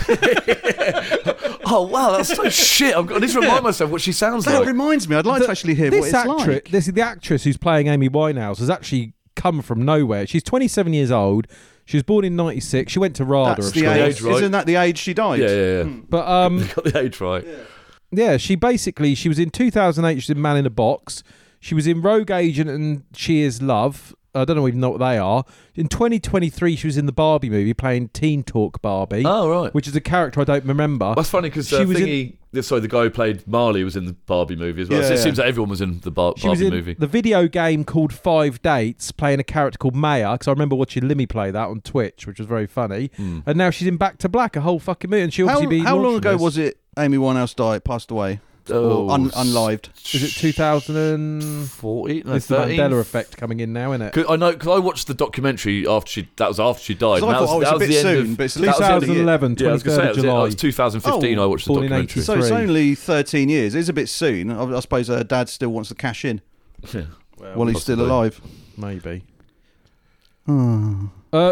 Oh wow, that's so shit! I need to remind myself what she sounds That like. reminds me, I'd like to actually hear what it's like. The actress who's playing Amy Winehouse has actually come from nowhere. She's 27 years old. She was born in 96. She went to RADA. That's of the course. age, age, right? isn't that the age she died? Yeah, yeah, yeah. But Got the age right. yeah, she was in 2008. She was in Man in a Box. She was in Rogue Agent and She Is Love. I don't even know what they are. In 2023, she was in the Barbie movie playing Teen Talk Barbie. Oh right. Which is a character I don't remember. That's funny because She was the guy who played Marley was in the Barbie movie as well. Yeah, So it yeah. seems like everyone was in the She was Barbie in movie. the video game called 5 Dates, playing a character called Maya, because I remember watching Limmy play that on Twitch, which was very funny. And now she's in Back to Black, a whole fucking movie. And she'll obviously be How long launching ago this. was it Amy Winehouse passed away? Oh, Or unlived? Is it 2000? 40? No, It's the 13? Mandela effect coming in now, isn't it? I know because I watched the documentary after she died. 'Cause I and thought, that was, oh, it's that a was bit the end soon, of, but it's at that least was the end of the year. 2011, Yeah, I was going to say 23rd it July. was 2015. I watched the Born in documentary. 80s. So it's Three. only 13 years. It's a bit soon. I suppose her dad still wants to cash in while he's still possibly. alive. Maybe. Hmm.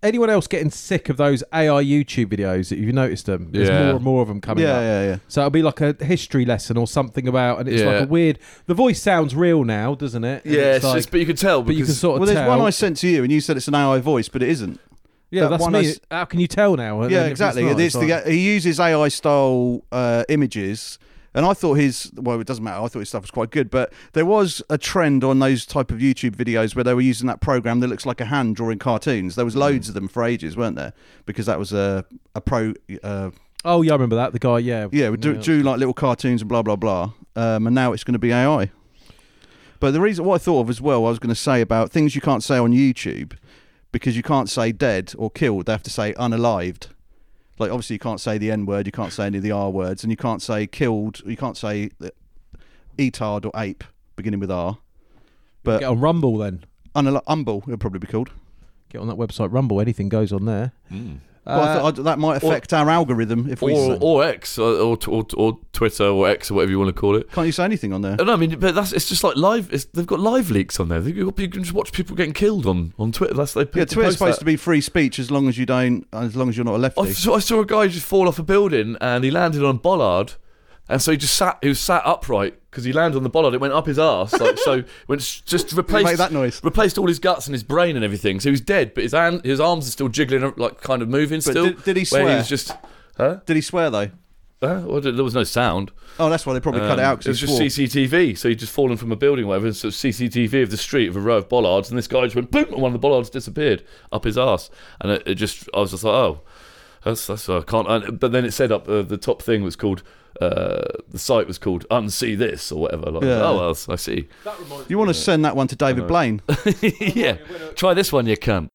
anyone else getting sick of those AI YouTube videos? That you've noticed them? There's Yeah. more and more of them coming up. Yeah. So it'll be like a history lesson or something about, and it's like a weird. The voice sounds real now, doesn't it? And Yeah, it's like, but you can tell. but you can because- sort of Well, there's tell. one I sent to you, and you said it's an AI voice, but it isn't. yeah, that that's one me. How can you tell now? And Yeah, then if exactly. It's not, He uses AI style images, and I thought it doesn't matter. I thought his stuff was quite good, but there was a trend on those type of YouTube videos where they were using that program that looks like a hand drawing cartoons. There was loads of them for ages, weren't there? Because that was a pro. Oh, yeah, I remember that. The guy, We drew like little cartoons and blah blah blah. And now it's going to be AI. But what I thought of as well, I was going to say about things you can't say on YouTube, because you can't say dead or killed. They have to say unalived. Like, obviously, you can't say the N word, you can't say any of the R words, and you can't say killed, you can't say etard or ape beginning with R. But get on Rumble then. Umble, it'll probably be called. Get on that website Rumble. Anything goes on there. Well, I thought that might affect our algorithm if we say. or X or Twitter or X or whatever you want to call it. Can't you say anything on there? No, I mean, but it's just like live. They've got live leaks on there. You can just watch people getting killed on Twitter. Twitter's supposed to be free speech as long as you're not a lefty. I saw a guy just fall off a building and he landed on a bollard, and so he was sat upright because he landed on the bollard. It went up his arse, Make that noise. replaced all his guts and his brain and everything. So he was dead, but his arms are still jiggling, like kind of moving But still. did he swear? Where he was just, Did he swear though? Well, there was no sound. Oh, that's why they probably cut it out. It was just CCTV. So he'd just fallen from a building, or whatever. So CCTV of the street of a row of bollards, and this guy just went boom, and one of the bollards disappeared up his arse. And I was just like, oh, that's I can't. But then it said up the top thing was called. The site was called Unsee This or whatever. Like, Yeah. Oh, well, I see. You want to send that one to David Blaine? Yeah, try this one, you cunt.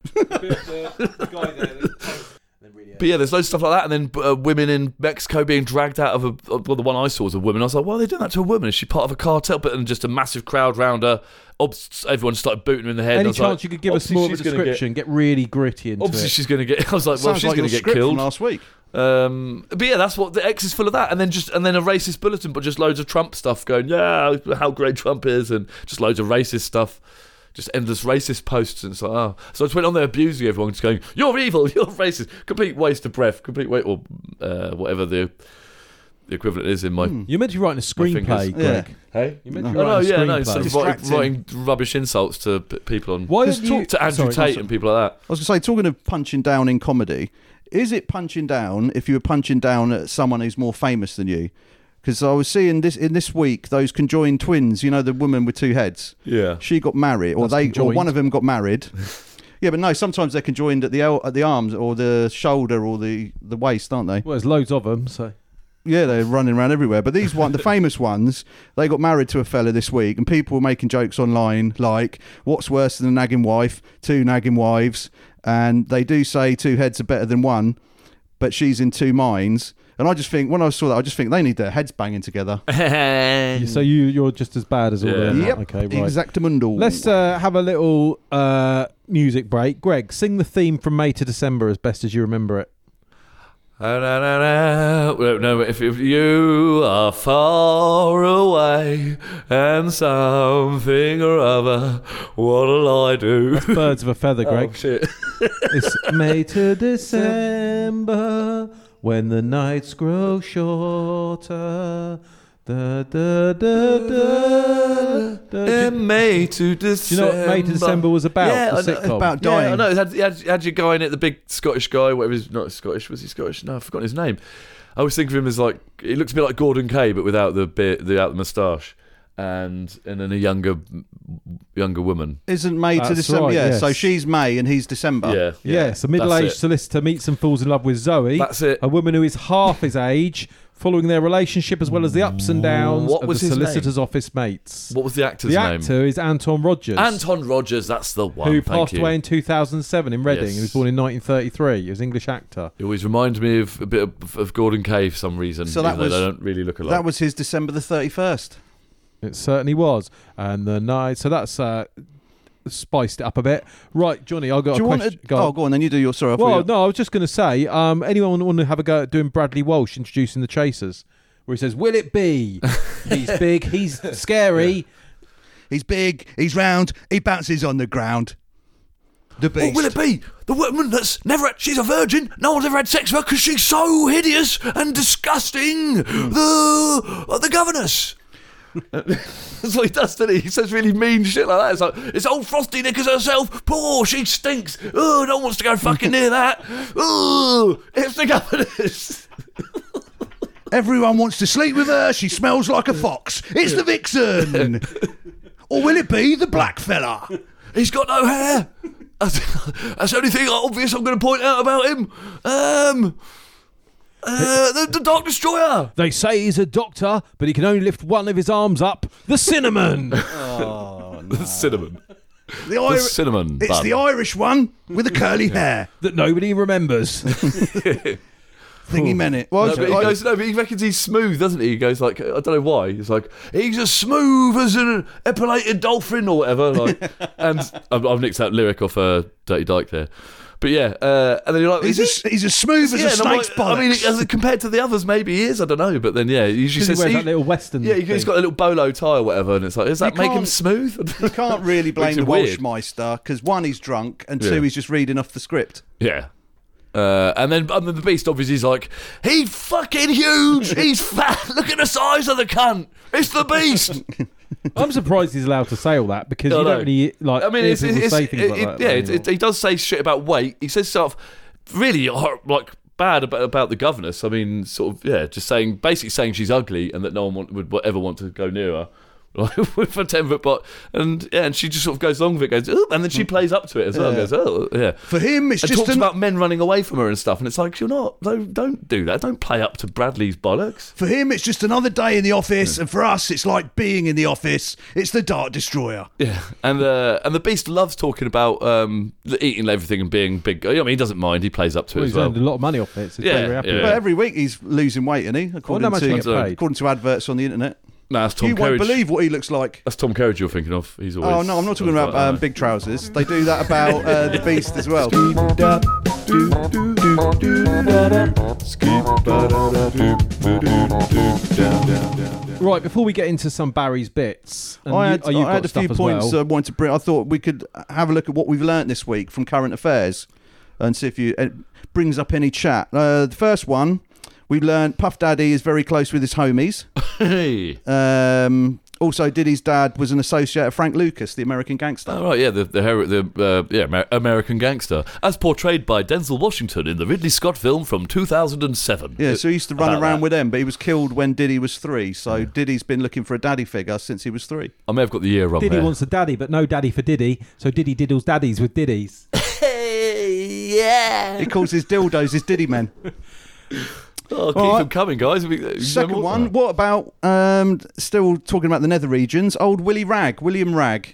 But yeah, there's loads of stuff like that, and then women in Mexico being dragged out of well, the one I saw was a woman. I was like, why are they doing that to a woman? Is she part of a cartel? But then just a massive crowd round her. Everyone started booting her in the head. Any chance you could give us more of a description? Get really gritty into Obviously, it. she's going to get. I was like, well, Sounds she's like going to your get script killed. from last week. But yeah, that's what the X is full of that, and then a racist bulletin, but just loads of Trump stuff going, yeah, how great Trump is, and just loads of racist stuff. Just endless racist posts, and it's like, oh. So I just went on there abusing everyone, just going, you're evil, you're racist. Complete waste of breath, or whatever the equivalent is in my... You're meant to be writing a screenplay, fingers. Greg. Hey? You're meant to be writing a screenplay. Instead of Distracting. writing rubbish insults to people on... Why don't you... to Andrew Tate and people like that. I was going to say, talking of punching down in comedy, is it punching down if you were punching down at someone who's more famous than you? Because I was seeing this week, those conjoined twins, you know, the woman with two heads. Yeah. She got married, or one of them got married. Yeah, but no, sometimes they're conjoined at the arms or the shoulder or the waist, aren't they? Well, there's loads of them, so... Yeah, they're running around everywhere. But the famous ones, they got married to a fella this week, and people were making jokes online like, what's worse than a nagging wife? Two nagging wives. And they do say two heads are better than one, but she's in two minds. And I just think, when I saw that, I just think they need their heads banging together. So you're just as bad as all of them. Yep, Okay, right. exactamundo. Let's have a little music break. Greg, sing the theme from May to December as best as you remember it. No, if you are far away and something or other, what'll I do? Birds of a feather, Greg. Oh, shit. It's May to December when the nights grow shorter. Da, da, da, da, da. In May to December. Do you know what May to December was about? Yeah, the I know, sitcom. about Yeah, dying. I know. It had your guy in it, the big Scottish guy, whatever he's not Scottish. Was he Scottish? No, I've forgotten his name. I always think of him as like, he looks a bit like Gordon Kay, but without the moustache. And then a younger woman. Isn't May to That's December? right, Yeah, yes. so she's May and he's December. Yeah. Yes, a middle-aged solicitor meets and falls in love with Zoe, That's it. a woman who is half his age, following their relationship as well as the ups and downs What of was the his solicitor's office mates. What was the actor's The name? actor is Anton Rogers. Anton Rogers, that's the one. who Thank passed you. away in 2007 in Reading. Yes. He was born in 1933. He was an English actor. He always reminds me of a bit of Gordon Kay for some reason. So that even though was- they don't really look alike. That was his December the 31st. It certainly was. And the night, so that's spiced it up a bit. Right, Johnny, I've got Do a you want question. to... Oh, go on, then you do your... Sorry, I thought Well, you- no, I was just going to say, anyone want to have a go at doing Bradley Walsh introducing the Chasers? Where he says, will it be? He's big, he's scary. He's big, he's round, he bounces on the ground. The Beast. Or will it be the woman that's never had, she's a virgin, no one's ever had sex with her because she's so hideous and disgusting? The governess. That's what he does, doesn't he? He says really mean shit like that. It's like, it's old Frosty Knickers herself. Poor, she stinks. Oh, no one wants to go fucking near that. Oh, it's the governess. Everyone wants to sleep with her. She smells like a fox. It's the Vixen. Or will it be the black fella? He's got no hair. That's the only thing obvious I'm going to point out about him. The Dark Destroyer. They say he's a doctor, but he can only lift one of his arms up. The Cinnamon. The cinnamon. The cinnamon. It's bun. the Irish one with the curly hair. That nobody remembers. Thingy Minute. Well, but he reckons he's smooth, doesn't he? He goes like, I don't know why. He's like, he's as smooth as an epilated dolphin or whatever. Like, and I've nicked that lyric off Dirty Dyke there. But yeah, and then you're like, he's as smooth as a snake's bollocks. I mean, as compared to the others, maybe he is. I don't know. But then, yeah, he usually says he wears that little western. Yeah, he's got a little bolo tie or whatever, and it's like, does that make him smooth? You can't really blame the weird. Welshmeister because one, he's drunk, and Yeah. two, he's just reading off the script. Yeah. And then the Beast obviously is like, he's fucking huge, he's fat, look at the size of the cunt, it's the Beast. I'm surprised he's allowed to say all that because you don't really like. I mean, hear people say things like that. He does say shit about weight. He says stuff really like bad about the governess. I mean, sort of basically saying she's ugly and that no one would ever want to go near her. With a 10-foot bot, and she just sort of goes along with it, goes, oh, and then she plays up to it as well. And goes, oh, yeah. For him, it's and just talks about men running away from her and stuff, and it's like, you're not. Don't do that. Don't play up to Bradley's bollocks. For him, it's just another day in the office, and for us, it's like being in the office. It's the Dark Destroyer. Yeah, and the Beast loves talking about eating everything and being big. I mean, he doesn't mind. He plays up to it as he's well. earned a lot of money off it. So he's very happy. Yeah. But every week he's losing weight, isn't he? According to adverts on the internet. No, that's Tom You Kerridge. won't believe what he looks like. That's Tom Kerridge you're thinking of. He's always. Oh no, I'm not talking about big trousers. They do that about the Beast as well. Right, before we get into some Barry's bits, and I had a few points well. I wanted to bring. I thought we could have a look at what we've learnt this week from current affairs and see if it brings up any chat. The first one, we learned Puff Daddy is very close with his homies. Hey. Also, Diddy's dad was an associate of Frank Lucas, the American gangster. Oh, right, yeah, the American gangster, as portrayed by Denzel Washington in the Ridley Scott film from 2007. Yeah, so he used to run around with them, but he was killed when Diddy was 3. So Diddy's been looking for a daddy figure since he was 3. I may have got the year wrong. Diddy there. wants a daddy, but no daddy for Diddy. So Diddy diddles daddies with Diddies. He calls his dildos his Diddy men. Oh, keep them coming, guys. Second one, what about, still talking about the nether regions, old William Ragg.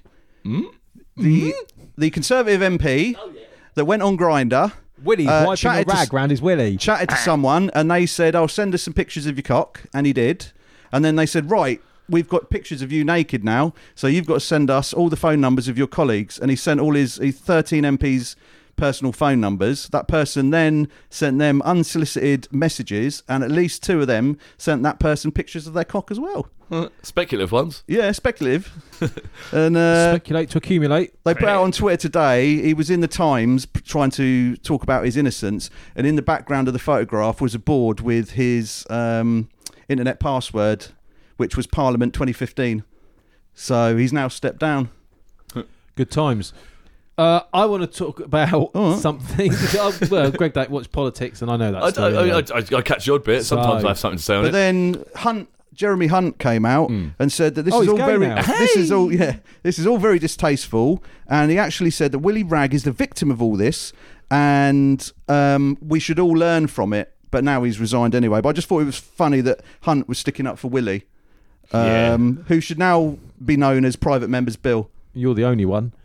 The Conservative MP that went on Grindr. Willy's wiping a rag round his willy. Chatted to someone and they said, oh, send us some pictures of your cock. And he did. And then they said, right, we've got pictures of you naked now, so you've got to send us all the phone numbers of your colleagues. And he sent all his 13 MPs' personal phone numbers. That person then sent them unsolicited messages, and at least 2 of them sent that person pictures of their cock as well. Speculative ones. Yeah, speculative. And speculate to accumulate. they put out on Twitter today, he was in the Times trying to talk about his innocence, and in the background of the photograph was a board with his internet password, which was Parliament 2015. So he's now stepped down. Good times. I want to talk about something. Well, Greg don't watch politics, and I know that. I catch the odd bit. Sometimes I have something to say on but it. then Jeremy Hunt came out and said that this is all very this is all very distasteful, and he actually said that Willy Ragg is the victim of all this, and we should all learn from it. But now he's resigned anyway. But I just thought it was funny that Hunt was sticking up for Willy, who should now be known as Private Members Bill. You're the only one.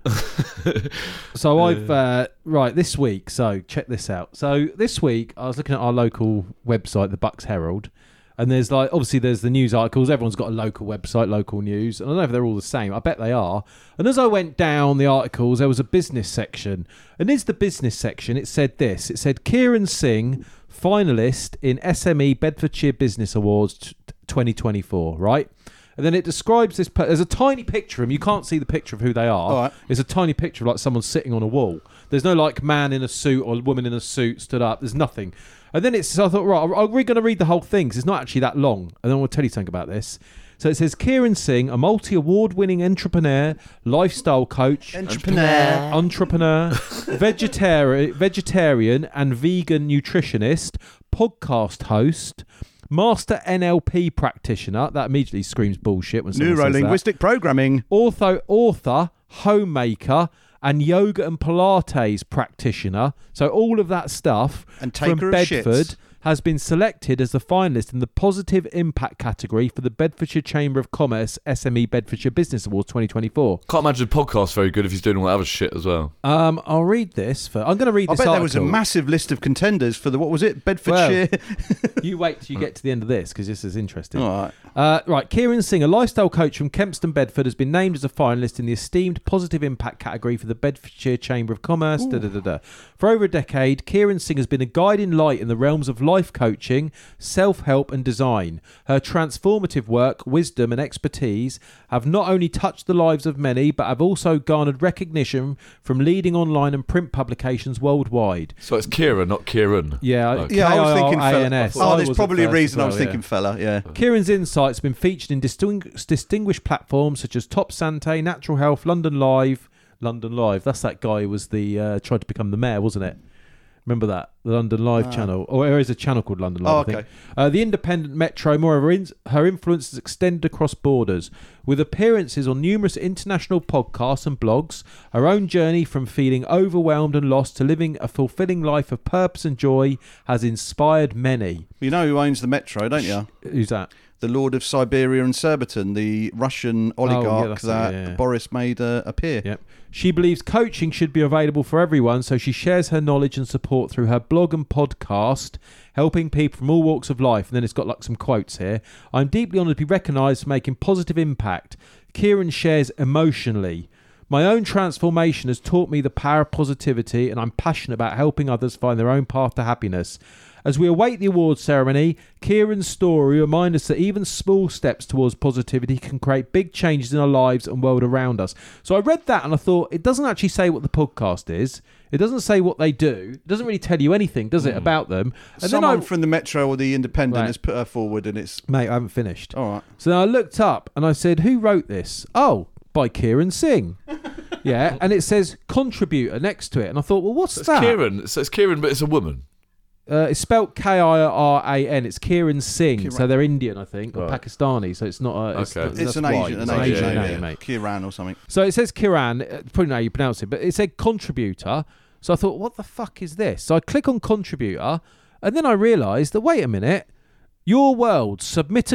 So I've this week, so check this out. So this week I was looking at our local website, the Bucks Herald, and there's obviously there's the news articles. Everyone's got a local website, local news, and I don't know if they're all the same. I bet they are. And as I went down the articles, there was a business section, and in the business section it said this. It said Kieran Singh, finalist in SME Bedfordshire Business Awards 2024, right? And then it describes this. There's a tiny picture of them. You can't see the picture of who they are. All right. It's a tiny picture of like someone sitting on a wall. There's no like man in a suit or woman in a suit stood up. There's nothing. And then so I thought, right, are we going to read the whole thing? 'Cause it's not actually that long. And then I want to tell you something about this. So it says, Kieran Singh, a multi-award-winning entrepreneur, lifestyle coach, entrepreneur, vegetarian and vegan nutritionist, podcast host, master NLP practitioner. That immediately screams bullshit when someone says that. Neuro-linguistic programming. Author, homemaker, and yoga and Pilates practitioner. So all of that stuff And taker from of Bedford shits. has been selected as the finalist in the Positive Impact category for the Bedfordshire Chamber of Commerce SME Bedfordshire Business Awards 2024. Can't imagine the podcast's very good if he's doing all that other shit as well. I'll read this. I'm going to read I this bet article. there was a massive list of contenders for the, what was it, Bedfordshire? You wait till you get to the end of this because this is interesting. All right. Right, Kieran Singh, a lifestyle coach from Kempston, Bedford, has been named as a finalist in the esteemed Positive Impact category for the Bedfordshire Chamber of Commerce. For over a decade, Kieran Singh has been a guiding light in the realms of life coaching, self-help and design. Her transformative work, wisdom and expertise have not only touched the lives of many, but have also garnered recognition from leading online and print publications worldwide. So it's Kira, not Kieran. Yeah, Okay. Yeah, I was thinking K-I-R-A-N-S. fella. Oh, I there's was probably at a first reason as I was well, thinking fella, yeah. Kieran's insights have been featured in distinguished platforms such as Top Sante, Natural Health, London Live. That's that guy who was the tried to become the mayor, wasn't it? Remember that? The London Live channel. Or there is a channel called London Live, I think. The Independent Metro, moreover, her influence has extended across borders. With appearances on numerous international podcasts and blogs, her own journey from feeling overwhelmed and lost to living a fulfilling life of purpose and joy has inspired many. You know who owns the Metro, don't you? Who's that? The Lord of Siberia and Surbiton, the Russian oligarch that Boris made appear. Yep. She believes coaching should be available for everyone, so she shares her knowledge and support through her blog and podcast, helping people from all walks of life. And then it's got like some quotes here. I'm deeply honoured to be recognised for making positive impact. Kieran shares emotionally. My own transformation has taught me the power of positivity, and I'm passionate about helping others find their own path to happiness. As we await the awards ceremony, Kieran's story reminds us that even small steps towards positivity can create big changes in our lives and world around us. So I read that and I thought, it doesn't actually say what the podcast is. It doesn't say what they do. It doesn't really tell you anything, does it, about them? And Someone from the Metro or the Independent has put her forward and it's... Mate, I haven't finished. All right. So I looked up and I said, who wrote this? Oh, by Kieran Singh. Yeah, and it says contributor next to it. And I thought, well, what's that? Kieran. So it's Kieran, but it's a woman. It's spelt Kiran. It's Kieran Singh. So they're Indian, I think, or Right. Pakistani. So it's not a... Okay. It's an why. Asian, It's an Asian yeah, name, yeah. mate. Kiran or something. So it says Kiran, probably not how you pronounce it, but it said contributor. So I thought, what the fuck is this? So I click on contributor, and then I realised that, wait a minute, Your World, submit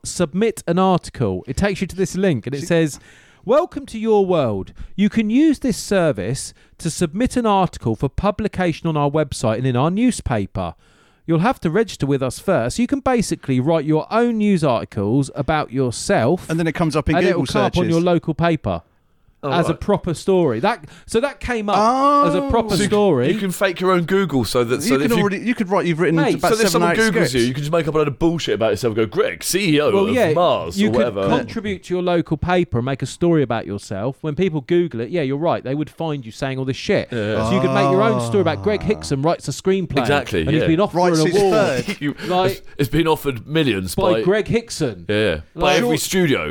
an article. It takes you to this link, and it says, welcome to Your World. You can use this service to submit an article for publication on our website and in our newspaper. You'll have to register with us first. You can basically write your own news articles about yourself, And then it comes up in and Google it'll come up searches. on your local paper as a proper story. That came up as a proper story. You can fake your own Google so that you can already. You could write. You've written Mate, about so if 7 someone or 8 Googles scripts. you, you can just make up a load of bullshit about yourself and go, Greg, CEO of Mars you or could whatever. contribute to your local paper and make a story about yourself. When people Google it, yeah, you're right, they would find you saying all this shit. So you could make your own story about Greg Hickson writes a screenplay. Exactly, And he's yeah. been offered Writes an his award third. like It's been offered millions by Greg Hickson. Yeah, by Like- every studio.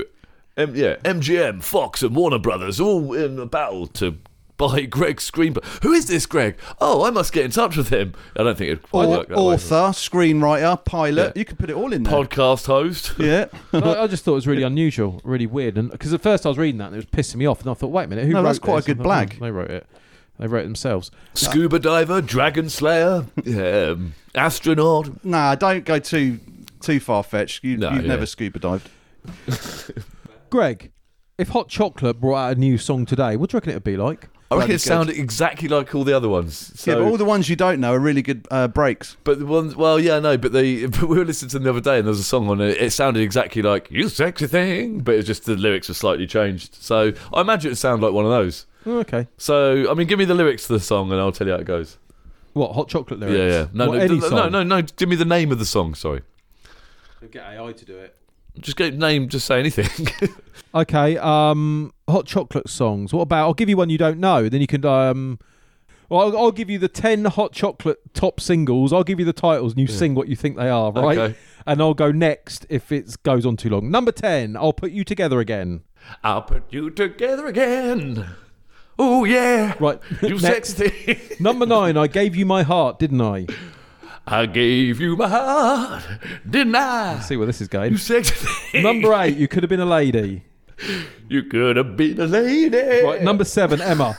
MGM, Fox, and Warner Brothers all in a battle to buy Greg's screenplay. Who is this Greg? Oh, I must get in touch with him. I don't think it'd quite work that way. Author, screenwriter, pilot. Yeah. You could put it all in there. Podcast host. Yeah. I just thought it was really unusual, really weird, and because at first I was reading that and it was pissing me off, and I thought, wait a minute, who No, wrote that's quite a this? good I thought, blag. They wrote it. They wrote it themselves. Scuba diver, dragon slayer, astronaut. Nah, don't go too far fetched. You've No, never yeah. scuba dived. Greg, if Hot Chocolate brought out a new song today, what do you reckon it would be like? I reckon Bloody it sounded exactly like all the other ones. So, Yeah, but all the ones you don't know are really good breaks. but the ones, well, yeah, no, but we were listening to them the other day, and there was a song on it. It sounded exactly like "You Sexy Thing," but it's just the lyrics were slightly changed. So I imagine it would sound like one of those. Oh, okay. So I mean, give me the lyrics to the song, and I'll tell you how it goes. What, Hot Chocolate lyrics? Yeah, yeah. What, any song? No. Give me the name of the song. Sorry. Get AI to do it. Just get name. Just say anything. Okay. Hot chocolate songs. What about? I'll give you one you don't know. Then you can. Well, I'll give you the 10 hot chocolate top singles. I'll give you the titles, and you sing what you think they are, right? Okay. And I'll go next if it goes on too long. Number 10. I'll Put You Together Again. I'll put you together again. Oh yeah. Right. You Next. sexy thing. Number 9. I Gave You My Heart, didn't I? I gave you my heart, didn't I? Let's see where this is going. You sexy thing. Number 8. You Could Have Been a Lady. You could have been a lady. Right. Number 7. Emma.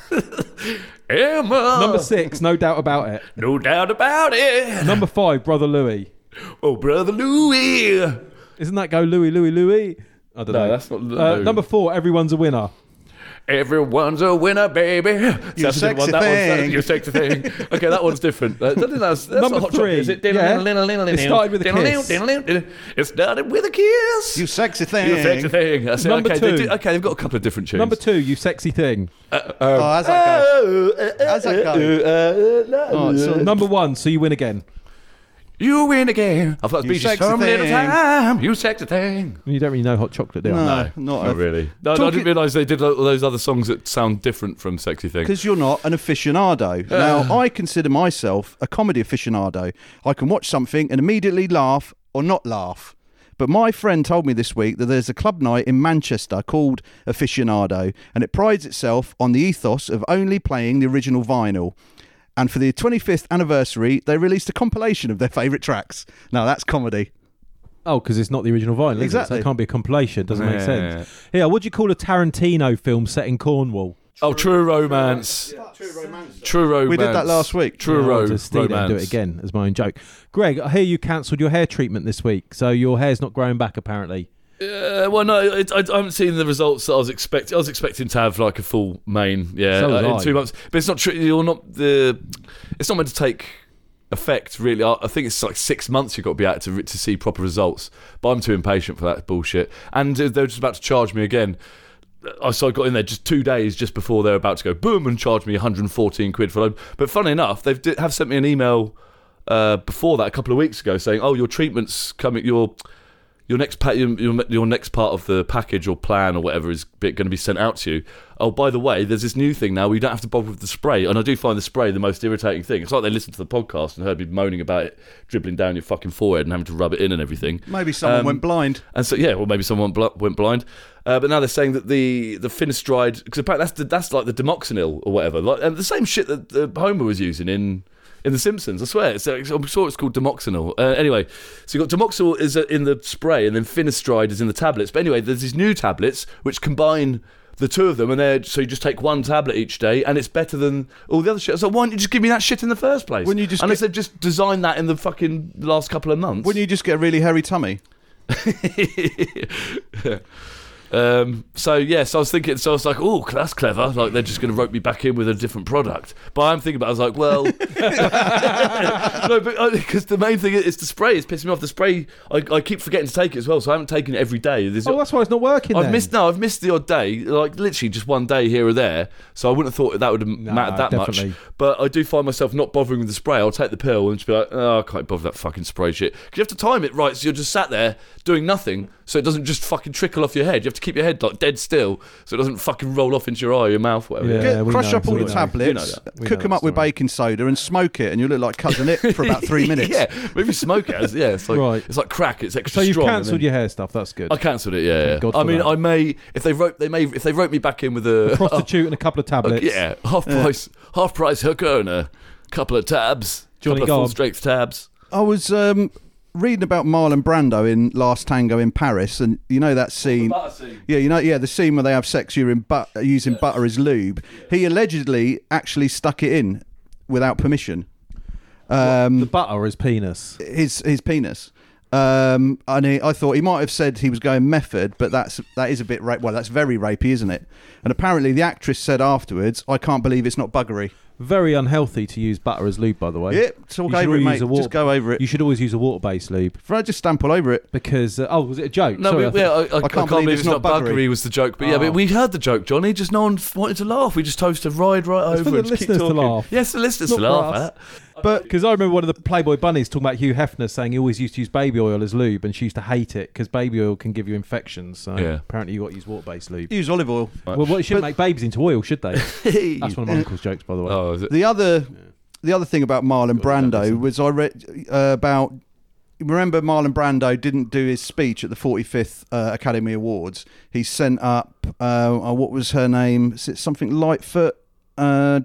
Emma. Number 6. No Doubt About It. No doubt about it. Number 5. Brother Louie. Oh, brother Louie. Isn't that go Louie, Louie, Louie? I don't know. No, that's not Louie. Number 4. Everyone's a Winner. Everyone's a winner, baby. You sexy thing. You sexy thing. Okay, that one's different. That's Number not Hot Chocolate, 3. is it? Yeah. It started with a kiss. It started with a kiss. You sexy thing. You sexy thing. That's it. Number Okay, 2. they've got a couple of different tunes. Number 2. You Sexy Thing. Oh, how's that go? How's that go? Oh, so Number 1. So You Win Again. you win again. I thought it You was just sexy some little thing. time. You sexy thing. You don't really know Hot Chocolate, do you? No, Not really. No, I Talking- didn't realise they did all those other songs that sound different from Sexy Thing. Because you're not an aficionado. Now, I consider myself a comedy aficionado. I can watch something and immediately laugh or not laugh. But my friend told me this week that there's a club night in Manchester called Aficionado, and it prides itself on the ethos of only playing the original vinyl. And for the 25th anniversary, they released a compilation of their favourite tracks. Now, that's comedy. Oh, because it's not the original vinyl, is it? So Exactly. it can't be a compilation. It doesn't make Yeah. sense. Here, what do you call a Tarantino film set in Cornwall? Oh, True Romance. True Romance. We did that last week. True I'll Romance. just steal it and do it again as my own joke. Greg, I hear you cancelled your hair treatment this week, so your hair's not growing back apparently. Well, no, I haven't seen the results that I was expecting. I was expecting to have like a full mane, So was in I. 2 months. But it's not true. You're not the. It's not meant to take effect really. I think it's like 6 months you've got to be out to see proper results. But I'm too impatient for that bullshit. And they're just about to charge me again. So I got in there just 2 days just before they're about to go boom and charge me 114 quid for them. But funny enough, they have sent me an email before that a couple of weeks ago saying, "Oh, your treatment's coming. Your next your next part of the package or plan or whatever is going to be sent out to you. Oh, by the way, there's this new thing now where you don't have to bother with the spray." And I do find the spray the most irritating thing. It's like they listened to the podcast and heard me moaning about it dribbling down your fucking forehead and having to rub it in and everything. Maybe someone went blind. And so yeah, well maybe someone went blind. But now they're saying that the finasteride, because apparently that's like the Demoxenil or whatever, like, and the same shit that Homer was using in The Simpsons, I swear. I'm sure it's called Demoxenil. Anyway, so you've got Demoxenil is in the spray and then finasteride is in the tablets. But anyway, there's these new tablets which combine the two of them, and so you just take one tablet each day, and it's better than all the other shit. So why don't you just give me that shit in the first place? Unless they've just designed that in the fucking last couple of months. Wouldn't you just get a really hairy tummy? So I was thinking, so I was like, oh, that's clever, like they're just going to rope me back in with a different product. But I'm thinking about it, I was like, well no, but because the main thing is the spray is pissing me off. The spray, I keep forgetting to take it as well, so I haven't taken it every day. That's why it's not working. I've missed the odd day, like literally just one day here or there, so I wouldn't have thought that would have mattered that definitely. much. But I do find myself not bothering with the spray. I'll take the pill and just be like, oh, I can't bother with that fucking spray shit, because you have to time it right, so you're just sat there doing nothing, so it doesn't just fucking trickle off your head. You have to keep your head like dead still, so it doesn't fucking roll off into your eye or your mouth, whatever. Yeah. we Crush know, up all we the know. tablets, You know that. We cook know them up that with story. baking soda and smoke it, and you look like Cousin It for about 3 minutes. Yeah, maybe smoke it as it's like Right. it's like crack. It's extra So you've strong. cancelled your hair stuff. That's good. I cancelled it. Yeah. God I for mean, that. I may if they wrote me back in with a Prostitute and a couple of tablets. yeah, half price hooker and a couple of tabs, Johnny couple of Garb. full strength tabs. I was reading about Marlon Brando in Last Tango in Paris, and you know that scene. Yeah, the scene where they have sex using butter as lube. He allegedly actually stuck it in without permission. The butter or his penis. His penis. And I thought he might have said he was going method, but that is a bit that's very rapey, isn't it? And apparently the actress said afterwards, "I can't believe it's not buggery." Very unhealthy to use butter as lube, by the way. Yeah, talk You should over it, always mate. use a water- Just go over it. You should always use a water-based lube If I just stamp all over it. because was it a joke? No, Sorry, I can't believe it's not buggery was the joke. But yeah, but we heard the joke, Johnny. Just no one wanted to laugh. We just chose to ride right It's for over the and just keep listeners to talking. laugh. Yes, the listeners Not to for laugh us. at. But because I remember one of the Playboy bunnies talking about Hugh Hefner saying he always used to use baby oil as lube, and she used to hate it because baby oil can give you infections. So Yeah. apparently you got to use water-based lube. Use olive oil. Well, you shouldn't make babies into oil, should they? That's one of my uncle's jokes, by the way. Oh, is it? The other thing about Marlon Brando listen. was I read about. Remember, Marlon Brando didn't do his speech at the 45th Academy Awards. He sent up what was her name? Is it something Lightfoot? Yeah,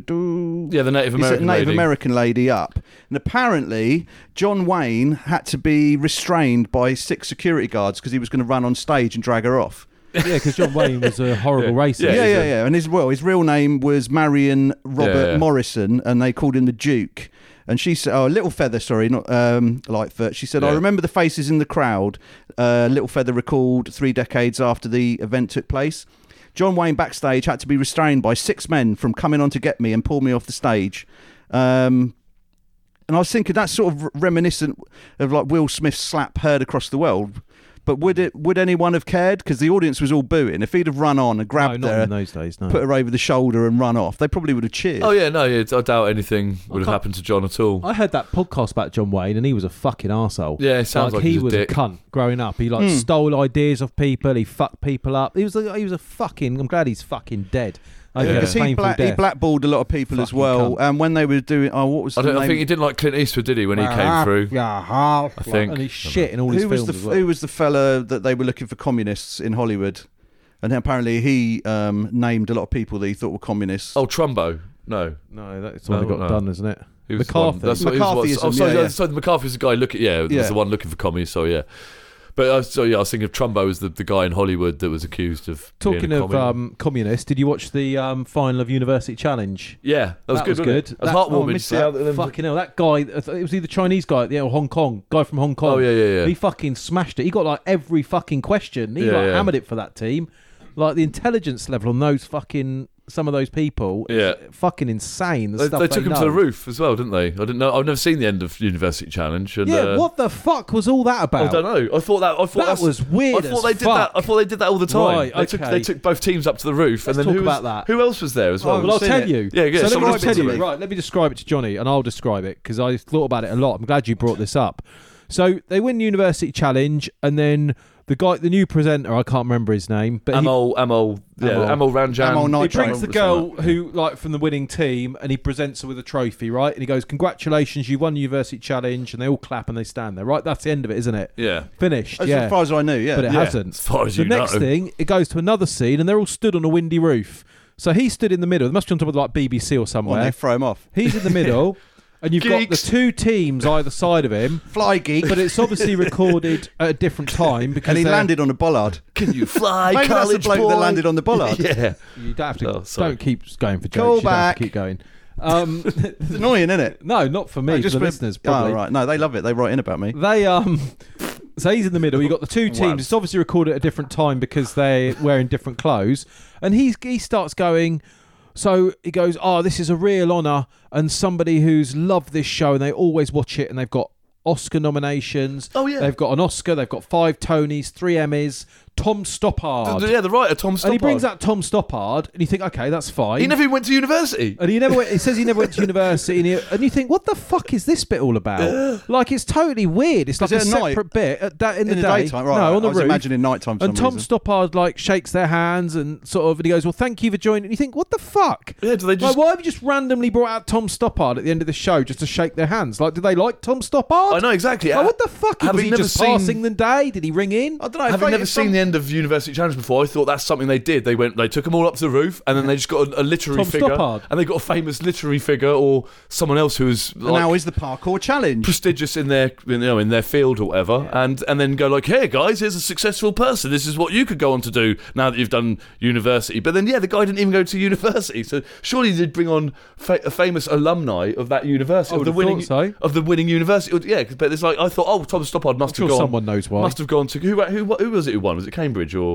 the Native He set American a Native lady. American lady up, and apparently John Wayne had to be restrained by 6 security guards because he was going to run on stage and drag her off. Yeah, because John Wayne was a horrible racist. Yeah, Yeah. And his real name was Marion Robert Yeah. Morrison, and they called him the Duke. And she said, Little Feather, sorry, not Lightfoot. She said, I Yeah. remember the faces in the crowd. Little Feather recalled 3 decades after the event took place. John Wayne backstage had to be restrained by 6 men from coming on to get me and pull me off the stage. And I was thinking that's sort of reminiscent of like Will Smith's slap heard across the world. But would anyone have cared? Because the audience was all booing. If he'd have run on and grabbed No, not her, in those days, no. put her over the shoulder and run off, they probably would have cheered. Oh yeah, no, I doubt anything would have happened to John at all. I heard that podcast about John Wayne, and he was a fucking arsehole. Yeah, it sounds like he he's a was dick. a cunt growing up. He stole ideas of people. He fucked people up. He was a fucking. I'm glad he's fucking dead. I Yeah. Because he blackballed a lot of people as Fucking well. cunt. And when they were doing, what was the name? I think he didn't like Clint Eastwood, did he, when he came through? I think. And he's shit in all his who was films the as well. who was the fella that they were looking for communists in Hollywood? And apparently he named a lot of people that he thought were communists. Oh, Trumbo. No. No, that's the one that got No. done, isn't it? He was the one- McCarthy. That's what he was. McCarthyism, Oh, sorry, yeah. sorry, McCarthy's the guy looking. Yeah, Yeah. was the one looking for commies. So yeah, but I was thinking of Trumbo as the guy in Hollywood that was accused of Talking being a of commie. communists, did you watch the final of University Challenge? Yeah, that was that good. was wasn't it? good. That was That- heartwarming. missed See that. how Fucking hell, that guy, it was either Chinese guy, or Hong Kong, guy from Hong Kong. Oh, yeah. He fucking smashed it. He got like every fucking question. He Yeah. hammered it for that team. Like the intelligence level on those fucking, some of those people, Yeah. fucking insane. The They stuff took him know. to the roof as well, didn't they? I didn't know. I've never seen the end of University Challenge. And, Yeah, what the fuck was all that I about? don't know. I thought That that's- was weird I thought as they did fuck. that. I thought they did that all the time. Right, They okay. took both teams up to the roof, Let's and then talk who was, about that. Who else was there as well? Well, I'll seen tell it. you. Yeah, So let someone me has tell been you. to me. Right, let me describe it to Johnny, and I'll describe it because I thought about it a lot. I'm glad you brought this up. So they win University Challenge, and then the guy, the new presenter, I can't remember his name, but Amol Ranjan. Amol he Nitro. brings the girl who, like, from the winning team, and he presents her with a trophy, right? And he goes, "Congratulations, you won University Challenge," and they all clap and they stand there, right? That's the end of it, isn't it? Yeah. Finished. As yeah. far as I knew, yeah. But it Yeah, hasn't. as far as the you next know. thing, it goes to another scene, and they're all stood on a windy roof. So he stood in the middle. They must be on top of like BBC or Well, somewhere. they throw him off. He's in the middle, and you've got the Geeks. two teams either side of him. Fly geek. But it's obviously recorded at a different time because and he they're- landed on a bollard. Can you fly, Maybe that's the college bloke boy? that landed on the bollard. Yeah. You don't have to. Oh, sorry. don't keep going for Call jokes. You don't have back. to keep going. It's annoying, isn't it? No, not for me. For the listeners, probably. Oh, right. No, they love it. They write in about me. They So he's in the middle. You've got the two teams. Wow. It's obviously recorded at a different time because they're wearing different clothes. And he starts going. So he goes, "Oh, this is a real honour," and somebody who's loved this show and they always watch it, and they've got Oscar nominations. Oh, yeah. They've got an Oscar. They've got 5 Tonys, 3 Emmys. Tom Stoppard. Yeah, the writer, Tom Stoppard. And he brings out Tom Stoppard, and you think, okay, that's fine. He never even went to university. And he never went, he says he never went to university, and you think, what the fuck is this bit all about? Like, it's totally weird. It's like a it at night? separate bit in the day. daytime, right? No, on the I was roof. imagining nighttime. For And some Tom reason. Stoppard like shakes their hands and sort of, and he goes, "Well, thank you for joining." And you think, what the fuck? Yeah, do they just? Like, why have you just randomly brought out Tom Stoppard at the end of the show just to shake their hands? Like, do they like Tom Stoppard? I know exactly. Like, what the fuck? Was Having he never just seen- passing the day? Did he ring in? I don't know. Having never seen the end of University Challenge before, I thought that's something they did. They took them all up to the roof, and then they just got a literary Tom figure, Stoppard. and they got a famous literary figure or someone else who was And like, now is the parkour challenge. prestigious in their in their field or whatever, and then go like, "Hey guys, here's a successful person. This is what you could go on to do now that you've done university." But then, yeah, the guy didn't even go to university, so surely they'd bring on a famous alumni of that university, I of the would have winning thought so. of the winning university. Yeah, but it's like I thought, oh, Tom Stoppard must I'm have sure gone. someone knows why. Must have gone to who was it who won? Was it Cambridge or?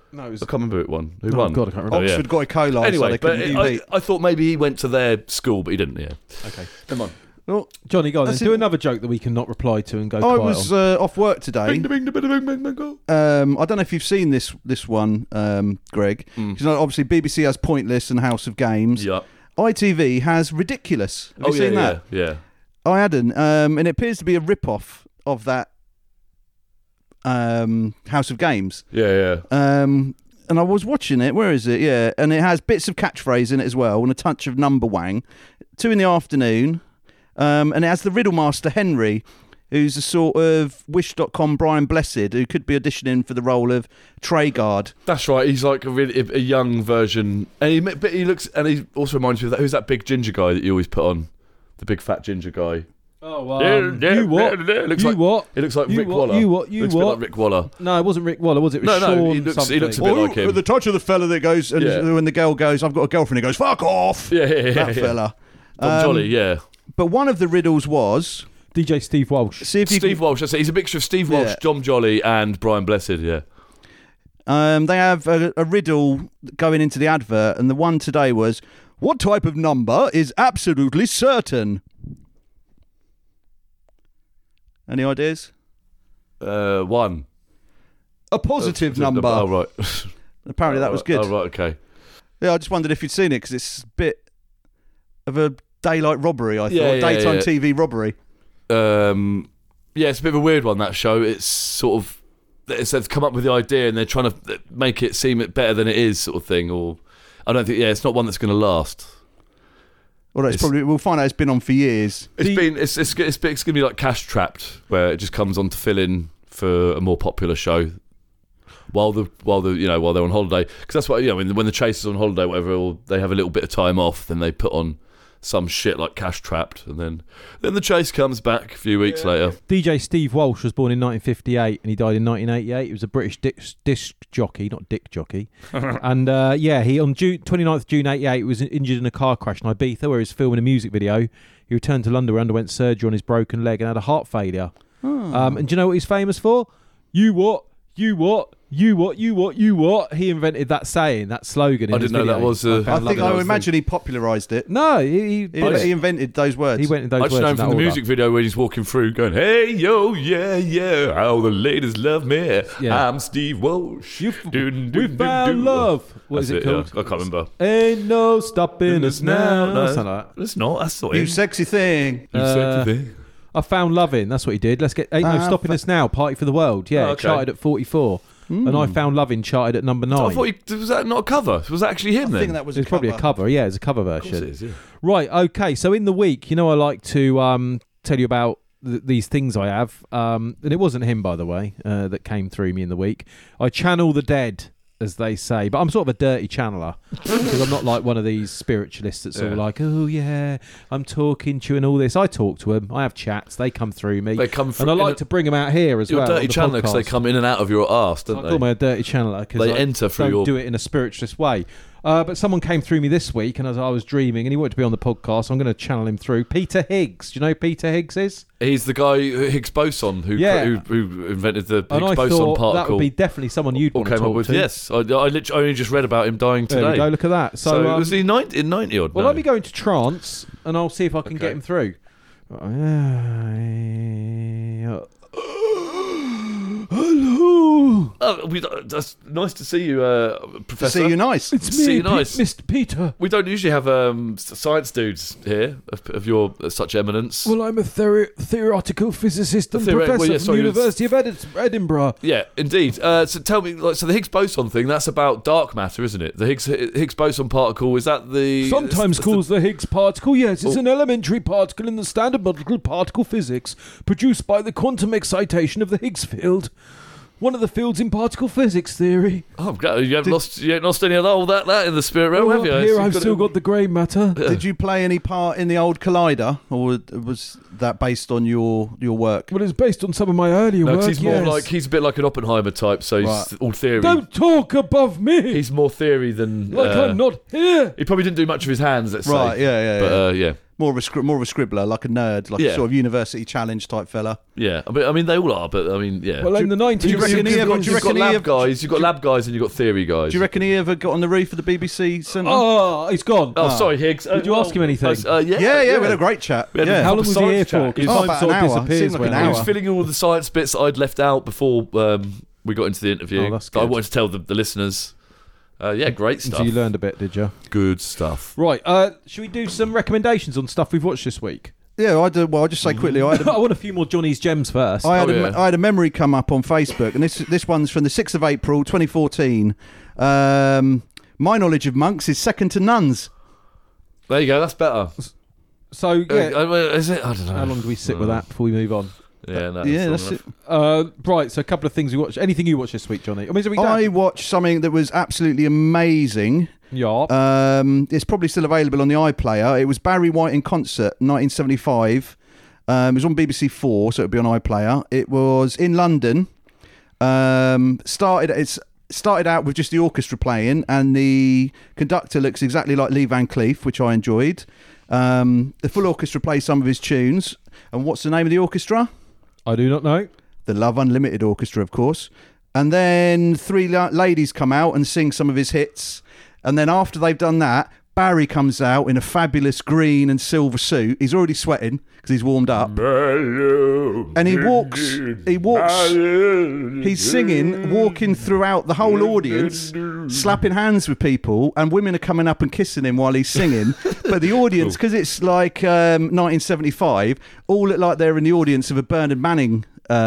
No, it was... I can't remember who won. Who Oh, won? God, I can't remember. Oxford got E. coli. Anyway, so they couldn't but I thought maybe he went to their school, but he didn't. Yeah. Okay. Come on. Well, Johnny, go on then. That's Do it. another joke that we can not reply to and go I quiet was on. off work today. Bing, bing, bing, bing, bing, bing, go. I don't know if you've seen this one, Greg. Because obviously BBC has Pointless and House of Games. Yeah. ITV has Ridiculous. Have you seen that? Yeah. I hadn't. And it appears to be a rip-off of that House of Games. Yeah. And I was watching it. Where is it? Yeah. And it has bits of catchphrase in it as well and a touch of number wang. 2 PM. And it has the Riddlemaster Henry, who's a sort of Wish.com Brian Blessed, who could be auditioning for the role of Treguard. That's right. He's like a young version, and he looks, and he also reminds me of that. Who's that big ginger guy that you always put on? The big fat ginger guy. Oh, you what? Looks you like, what? It looks like You Rick what? Waller. You what? You looks what? A bit like Rick Waller. No, it wasn't Rick Waller, was it? It was No, Sean he looks something. a bit like him. The touch of the fella that goes, and Yeah. when the girl goes, I've got a girlfriend, he goes, fuck off. Yeah. Fella. Tom Jolly, yeah. But one of the riddles was, DJ Steve Walsh. see if you Steve Walsh. That's it. He's a mixture of Steve Walsh, Yeah. Dom Jolly, and Brian Blessed. Yeah. they have a riddle going into the advert, and the one today was, what type of number is absolutely certain? Any ideas? 1. A positive number. Oh right. Apparently that was good. Oh right. Okay. Yeah, I just wondered if you'd seen it, because it's a bit of a daylight robbery, I thought. Yeah, Daytime TV robbery. Yeah, it's a bit of a weird one, that show. It's sort of, they've come up with the idea and they're trying to make it seem better than it is, sort of thing. Or I don't think. Yeah, it's not one that's going to last. Well, it's probably, we'll find out it's been on for years. It's going to be like Cash Trapped, where it just comes on to fill in for a more popular show while they're on holiday. Because that's what, when the chase is on holiday, whatever, or they have a little bit of time off, then they put on some shit like Cash Trapped, and then the chase comes back a few weeks later. DJ Steve Walsh was born in 1958 and he died in 1988. He was a British disc jockey, not dick jockey. And he on 29th June 88 was injured in a car crash in Ibiza where he was filming a music video. He returned to London where he underwent surgery on his broken leg and had a heart failure. And do you know what he's famous for? You what? You what? You what? You what? You what? He invented that saying, that slogan. I didn't know that was. I imagine he popularised it. No, he invented those words. He went in those I words. just know in from that the order. music video where he's walking through going, hey, yo, yeah, how the ladies love me. Yeah. I'm Steve Walsh. We found love. What is it called? Yeah. I can't remember. Ain't no stopping us now. No. Something like that. It's not. That's not You him. sexy thing. You sexy thing. I found loving. That's what he did. Let's get Ain't No Stopping Us Now. Party for the World. Yeah, Oh, it okay. charted at 44. And I Found Loving charted at number 9. I thought was that not a cover? Was that actually him I then? think that was It's probably a cover. Yeah, it's a cover Of course version. it is, yeah. Right. Okay. So in the week, I like to tell you about these things I have. And it wasn't him, by the way, that came through me in the week. I channel the dead, as they say, but I'm sort of a dirty channeler because I'm not like one of these spiritualists that's all like, oh yeah, I'm talking to you and all this. I talk to them. I have chats. They come through me. They come and I like to bring them out here as You're well. a dirty channeler because they come in and out of your arse, don't I they? call me a dirty channeler because They I enter through don't your- do it in a spiritualist way. But someone came through me this week, and as I was dreaming, and he wanted to be on the podcast, I'm going to channel him through. Peter Higgs. Do you know who Peter Higgs is? He's the guy, Higgs boson, who invented the And Higgs I boson thought particle. that would be definitely someone you'd or want to came talk up with. to. Yes, I literally only just read about him dying today. There we go. Look at that. So was he in 90 odd? Well, no? let me go into trance, and I'll see if I can Okay. get him through. Hello. That's nice to see you, Professor. See you nice. It's See me, you nice. Mr. Peter. We don't usually have science dudes here of your such eminence. Well, I'm a theoretical physicist and Well, professor yeah, from sorry, the University of Edinburgh. Yeah, indeed. So tell me, so the Higgs boson thing, that's about dark matter, isn't it? The Higgs boson particle, is that the... Sometimes called the Higgs particle, yes. It's an elementary particle in the standard model particle physics produced by the quantum excitation of the Higgs field. One of the fields in particle physics theory. Oh, God, you haven't lost any of all that in the spirit realm, have you? Up So here you've I've still got the grey matter. Did you play any part in the old Collider, or was that based on your work? Well, it's based on some of my earlier No, work, 'cause he's more yes. like, he's a bit like an Oppenheimer type, so he's Right. all theory. Don't talk above me! He's more theory than... like I'm not here! He probably didn't do much of his hands, let's say. Right, yeah. But, yeah. More of a scribbler, like a nerd, like a sort of university challenge type fella. Yeah, I mean they all are, but I mean, yeah. Well, in the 90s, do you reckon he ever? You've got lab guys, you've got lab guys, and you've got theory guys. Do you reckon he ever got on the roof of the BBC Centre? Oh, he's gone. Oh, sorry, Higgs. Did you ask him anything? Yeah, we had a great chat. Yeah. How long was he here for? He Time about sort an of hour. disappears Seemed like when an He hour. was filling all the science bits that I'd left out before we got into the interview. Oh, that's I good. wanted to tell the listeners. Great stuff. So you learned a bit, did you? Good stuff. Right. Should we do some recommendations on stuff we've watched this week? Yeah, I do. Well, I'll just say quickly. I want a few more Johnny's Gems first. I had a memory come up on Facebook, and this one's from the 6th of April, 2014. My knowledge of monks is second to none's. There you go. That's better. So yeah, Is it? I don't know. how long do we sit with that before we move on? Yeah, no, Yeah, that's that's enough. it. Right. So a couple of things we watched. Anything you watched this week, Johnny? I mean, I watched something that was absolutely amazing. Yeah. It's probably still available on the iPlayer. It was Barry White in concert, 1975. It was on BBC 4, so it would be on iPlayer. It was in London. Started out with just the orchestra playing, and the conductor looks exactly like Lee Van Cleef, which I enjoyed. The full orchestra plays some of his tunes. And what's the name of the orchestra? I do not know. The Love Unlimited Orchestra, of course. And then three ladies come out and sing some of his hits. And then after they've done that, Barry comes out in a fabulous green and silver suit. He's already sweating because he's warmed up. And he walks, he's singing, walking throughout the whole audience, slapping hands with people, and women are coming up and kissing him while he's singing. But the audience, because it's like 1975, all look like they're in the audience of a Bernard Manning's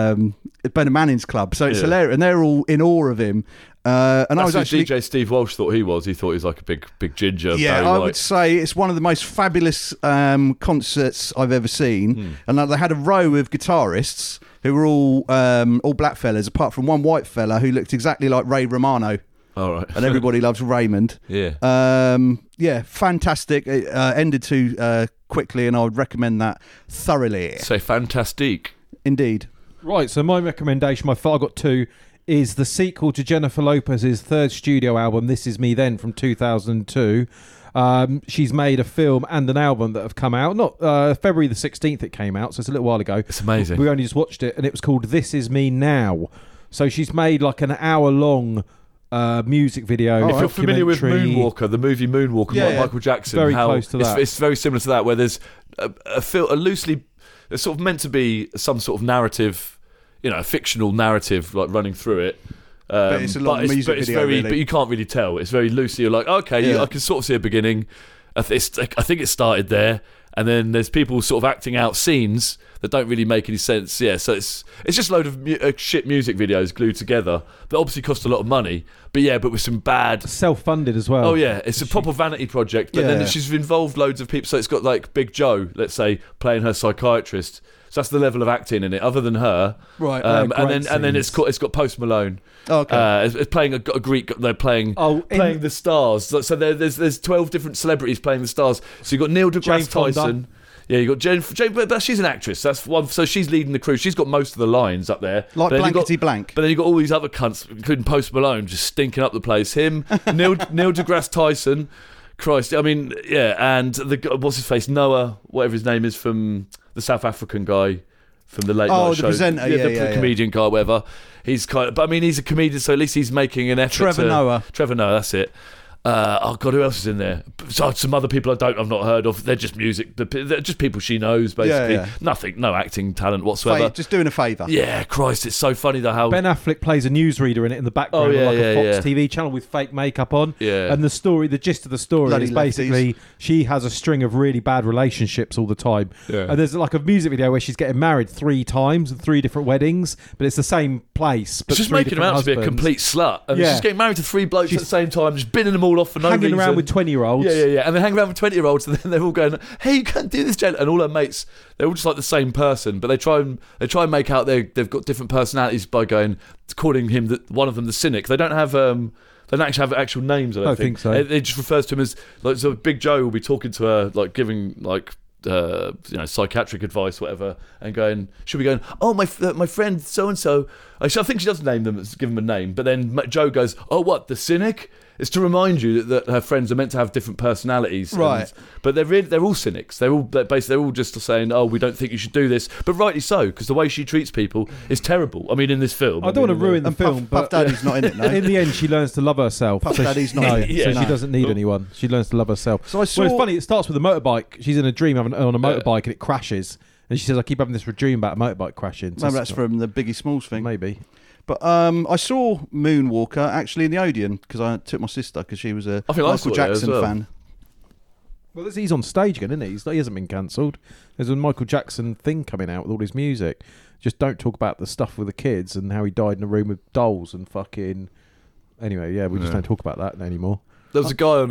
club. So it's hilarious. And they're all in awe of him. And I was actually DJ Steve Walsh thought he was. He thought he was like a big ginger. Yeah, Barry I White. would say it's one of the most fabulous concerts I've ever seen. And they had a row of guitarists who were all black fellas, apart from one white fella who looked exactly like Ray Romano. All right. And everybody loves Raymond. Yeah. Fantastic. It ended too quickly, and I would recommend that thoroughly. Say fantastique. Indeed. Right. So my recommendation, I got two, is the sequel to Jennifer Lopez's third studio album, This Is Me Then, from 2002. She's made a film and an album that have come out. Not February the 16th it came out, so it's a little while ago. It's amazing. We only just watched it, and it was called This Is Me Now. So she's made like an hour-long music video. If you're familiar with documentary. Moonwalker, the movie Moonwalker, Yeah, Michael Jackson, Very close to that. It's very similar to that, where there's a loosely, it's sort of meant to be some sort of narrative, a fictional narrative like running through it. But it's a long music video, really. But you can't really tell. It's very loosely. You're like, okay, I can sort of see a beginning. I think it started there, and then there's people sort of acting out scenes that don't really make any sense. Yeah, so it's just a load of shit music videos glued together that obviously cost a lot of money. But with some bad. Self-funded as well. Oh yeah, it's a proper vanity project. But then she's involved loads of people. So it's got like Big Joe, let's say, playing her psychiatrist. So that's the level of acting in it. Other than her, right? And then it's got Post Malone. Oh, okay. It's playing a Greek. They're playing the stars. So there's 12 different celebrities playing the stars. So you've got Neil deGrasse Tyson. Yeah, you got Jane, but she's an actress. That's one. So she's leading the crew. She's got most of the lines up there. Like blankety blank. But then you got all these other cunts, including Post Malone, just stinking up the place. Him, Neil deGrasse Tyson. Christ, I mean, yeah, and what's his face, Noah, whatever his name is, from the South African guy from the late night show. Presenter, the comedian guy, whatever. He's but I mean, he's a comedian, so at least he's making an effort. Trevor Noah, that's it. Oh God, who else is in there? So some other people I've not heard of. They're just music. They're just people she knows, basically. Yeah. Nothing, no acting talent whatsoever. Just doing a favour. Yeah, Christ, it's so funny though how Ben Affleck plays a newsreader in it in the background, of like a Fox TV channel with fake makeup on. Yeah. And the gist of the story Bloody is basically she has a string of really bad relationships all the time. Yeah. And there's like a music video where she's getting married 3 times and 3 different weddings, but it's the same place. But it's just 3 making her out to be a husbands. complete slut. And she's getting married to 3 blokes at the same time, just binning them all off for no reason. Hanging around with 20-year-olds. Yeah. And they hang around with 20-year-olds, and then they're all going, "Hey, you can't do this, Jen." And all her mates, they're all just like the same person, but they try and make out they've got different personalities by calling him one of them the cynic. They don't have they don't actually have actual names. I don't think so. It just refers to him as like, so Big Joe will be talking to her, like giving like psychiatric advice, whatever, and she'll be going, "Oh, my friend so and so." I think she doesn't name them, give them a name, but then Joe goes, "Oh, what, the cynic? It's to remind you that her friends are meant to have different personalities, Right. but they're all cynics. They're all just saying, "Oh, we don't think you should do this," but rightly so, because the way she treats people is terrible. I mean, in this film, I don't want to ruin the And film, Puff but Daddy's not in it, no. in the end, she learns to love herself. Puff Daddy's not in it. Yeah. So No. she doesn't need anyone. She learns to love herself. So I saw. Well, it's funny. It starts with a motorbike. She's in a dream on a motorbike, and it crashes. And she says, "I keep having this dream about a motorbike crashing." So Maybe that's from the Biggie Smalls thing. maybe. But I saw Moonwalker actually in the Odeon because I took my sister because she was a I think I saw Michael it there as Jackson well. fan. Well, he's on stage again, isn't he? He hasn't been cancelled. There's a Michael Jackson thing coming out with all his music. Just don't talk about the stuff with the kids and how he died in a room with dolls and fucking. Anyway, yeah, we just don't talk about that anymore. There was a guy on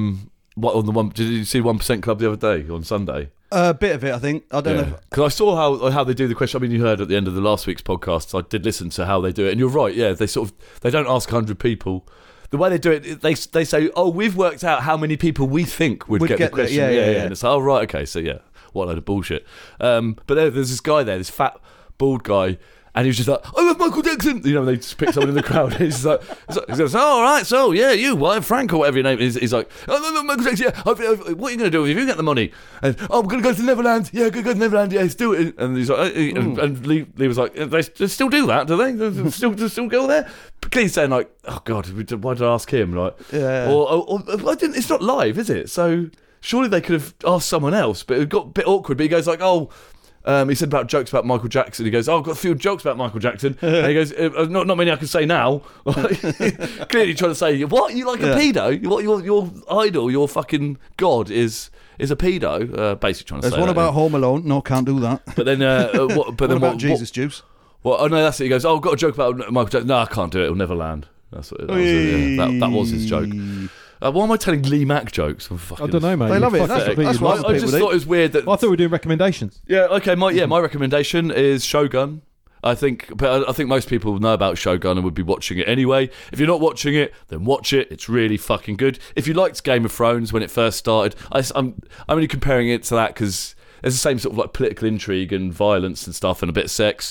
the one. Did you see 1% Club the other day on Sunday? A bit of it, I think. I don't know. Because I saw how they do the question. I mean, you heard at the end of the last week's podcast. I did listen to how they do it, and you're right. Yeah, they don't ask 100 people. The way they do it, they say, "Oh, we've worked out how many people we think would get the question." Yeah. And it's like, "Oh, right, okay, so yeah, what a load of bullshit." But there's this guy there, this fat bald guy. And he was just like, "I love Michael Jackson." You know, they just pick someone in the crowd. He's like, he goes, "Oh, all right, so yeah, you, Frank or whatever your name is." He's like, "Oh, no, Michael Jackson. Yeah, what are you going to do if you get the money?" And I'm going to go to Neverland. Yeah, go to Neverland. Yeah, let's do it. And he's like, and Lee was like, "They still do that, do they? They still go there?" But Clean's saying like, "Oh God, why did I ask him?" Like, Yeah. or I didn't. It's not live, is it? So surely they could have asked someone else. But it got a bit awkward. But he goes like, "Oh." He said about jokes about Michael Jackson. He goes, "Oh, I've got a few jokes about Michael Jackson." And he goes, "Not many I can say now." Clearly trying to say, "What, you like a pedo? What, your idol, your fucking god is a pedo?" Basically trying to There's say one that, about Home Alone. No, can't do that. But then, What about Jesus Juice? Well, oh no, that's it. He goes, "Oh, I've got a joke about Michael Jackson." "No, I can't do it. It'll never land." That's what. That was his joke. Why am I telling Lee Mack jokes? I don't know, mate. They love it. Fuck That's what other I people just do. thought it was weird that. I thought we were doing recommendations. Yeah, okay. My recommendation is Shogun. I think most people know about Shogun and would be watching it anyway. If you're not watching it, then watch it. It's really fucking good. If you liked Game of Thrones when it first started, I'm only comparing it to that because there's the same sort of like political intrigue and violence and stuff and a bit of sex.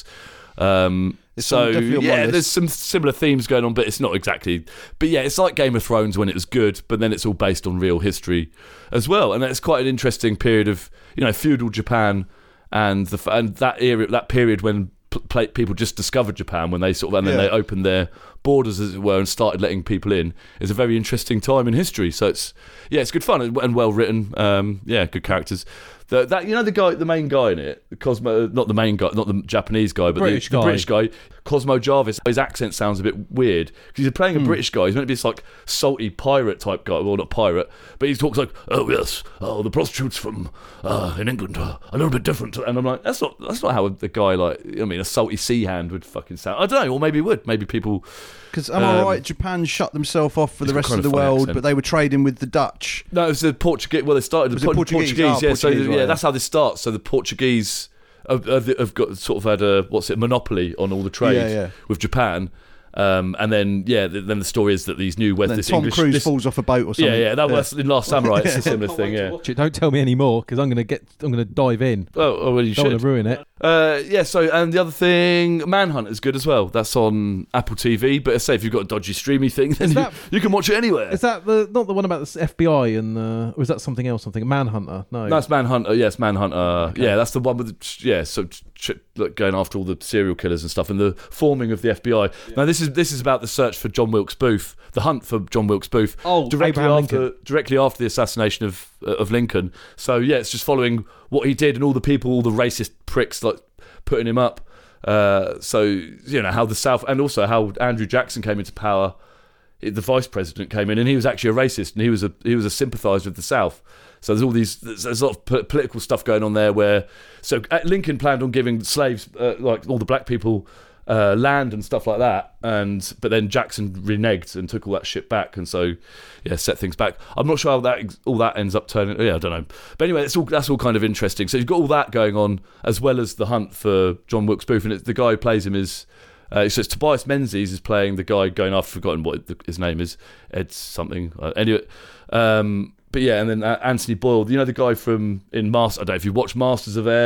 So definitely on my list. there's some similar themes going on, but it's not exactly. But yeah, it's like Game of Thrones when it was good, but then it's all based on real history as well, and it's quite an interesting period of feudal Japan and that period when people just discovered Japan when they then they opened their borders as it were and started letting people in. Is a very interesting time in history. So it's good fun and well written. Good characters. The main guy in it, Cosmo, not the main guy, not the Japanese guy, but the British guy, Cosmo Jarvis. His accent sounds a bit weird because he's playing a British guy. He's meant to be this like salty pirate type guy. Well, not pirate, but he talks like, "Oh yes, the prostitutes from in England are a little bit different." And I'm like, that's not how the guy a salty sea hand would fucking sound. I don't know, or maybe it would. Maybe people. Because am I right? Japan shut themselves off for the rest of the world, accent. but they were trading with the Dutch. No, it was the Portuguese. Well, they started Was it Portuguese? Oh, yeah, so Portuguese, right. that's how this starts. So the Portuguese have got sort of had a monopoly on all the trade with Japan. And then then the story is that these new Then this Tom English Cruise falls off a boat or something. that was in Last Samurai. It's a similar thing. Yeah. Don't tell me any more because I'm gonna dive in. Oh, well, you Don't want should. to ruin it. So and the other thing, Manhunt is good as well. That's on Apple TV. But I say if you've got a dodgy streamy thing, then you can watch it anywhere. Is that not the one about the FBI and or is that something else? Something Manhunter? No, That's Manhunter. Yes, Manhunter. Okay. Yeah, that's the one with going after all the serial killers and stuff, and the forming of the FBI. Yeah. Now this is about the search for John Wilkes Booth, the hunt for John Wilkes Booth. Directly after the assassination of Lincoln. So yeah, it's just following what he did and all the people, all the racist pricks like putting him up. So how the South, and also how Andrew Jackson came into power. The vice president came in, and he was actually a racist, and he was a sympathiser with the South. So there's a lot of political stuff going on there. Lincoln planned on giving slaves, like all the black people, land and stuff like that, but then Jackson reneged and took all that shit back, and so set things back. I'm not sure how all that ends up turning. I don't know. But anyway, that's all kind of interesting. So you've got all that going on as well as the hunt for John Wilkes Booth, and the guy who plays him is. So it's Tobias Menzies is playing the guy going. I've forgotten what his name is. Ed something. Anyway, but yeah, and then Anthony Boyle. The guy from in Master. I don't know if you watch Masters of Air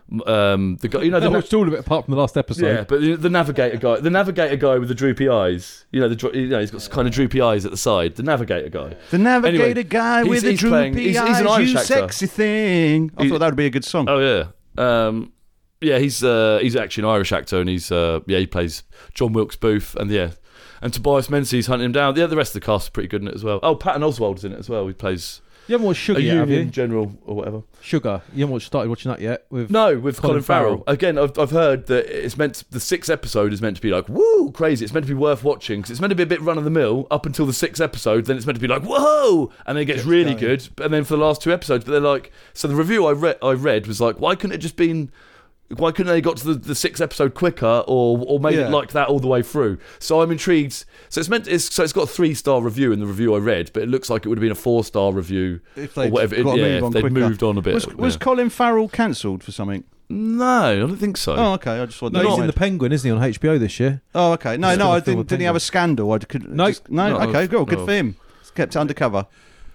The guy, I watched all of it apart from the last episode. yeah, but the navigator guy with the droopy eyes. He's got kind of droopy eyes at the side. The navigator guy. The navigator Anyway, guy with the he's playing- droopy he's an eyes, Irish you actor. sexy thing. I He- thought that would be a good song. Oh yeah, he's actually an Irish actor, and he plays John Wilkes Booth, and Tobias Menzies hunting him down. The rest of the cast is pretty good in it as well. Oh, Patton Oswalt's in it as well. He plays You haven't watched Sugar a yet, have Union you? general or whatever. Sugar. You haven't started watching that yet? With Colin Farrell. Again, I've heard that the 6th episode is meant to be like, woo, crazy. It's meant to be worth watching because it's meant to be a bit run of the mill up until the 6th episode. Then it's meant to be like, whoa, and then it gets really good. And then for the last 2 episodes, but they're like, so the review I read was like, why couldn't they got to the 6th episode quicker or made it like that all the way through? So I'm intrigued. So it's got a 3-star review in the review I read, but it looks like it would have been a 4-star review If or they'd whatever. got to move If on they'd quicker. moved on a bit. Was Colin Farrell cancelled for something? No, I don't think so. Oh, okay. I just wanted No, to he's know. in The Penguin, isn't he, on HBO this year? Oh, okay. No, He's no, got I a film didn't. with Did he have Penguin. a scandal? No. No, Okay, cool. Good no. for him. He's kept it undercover.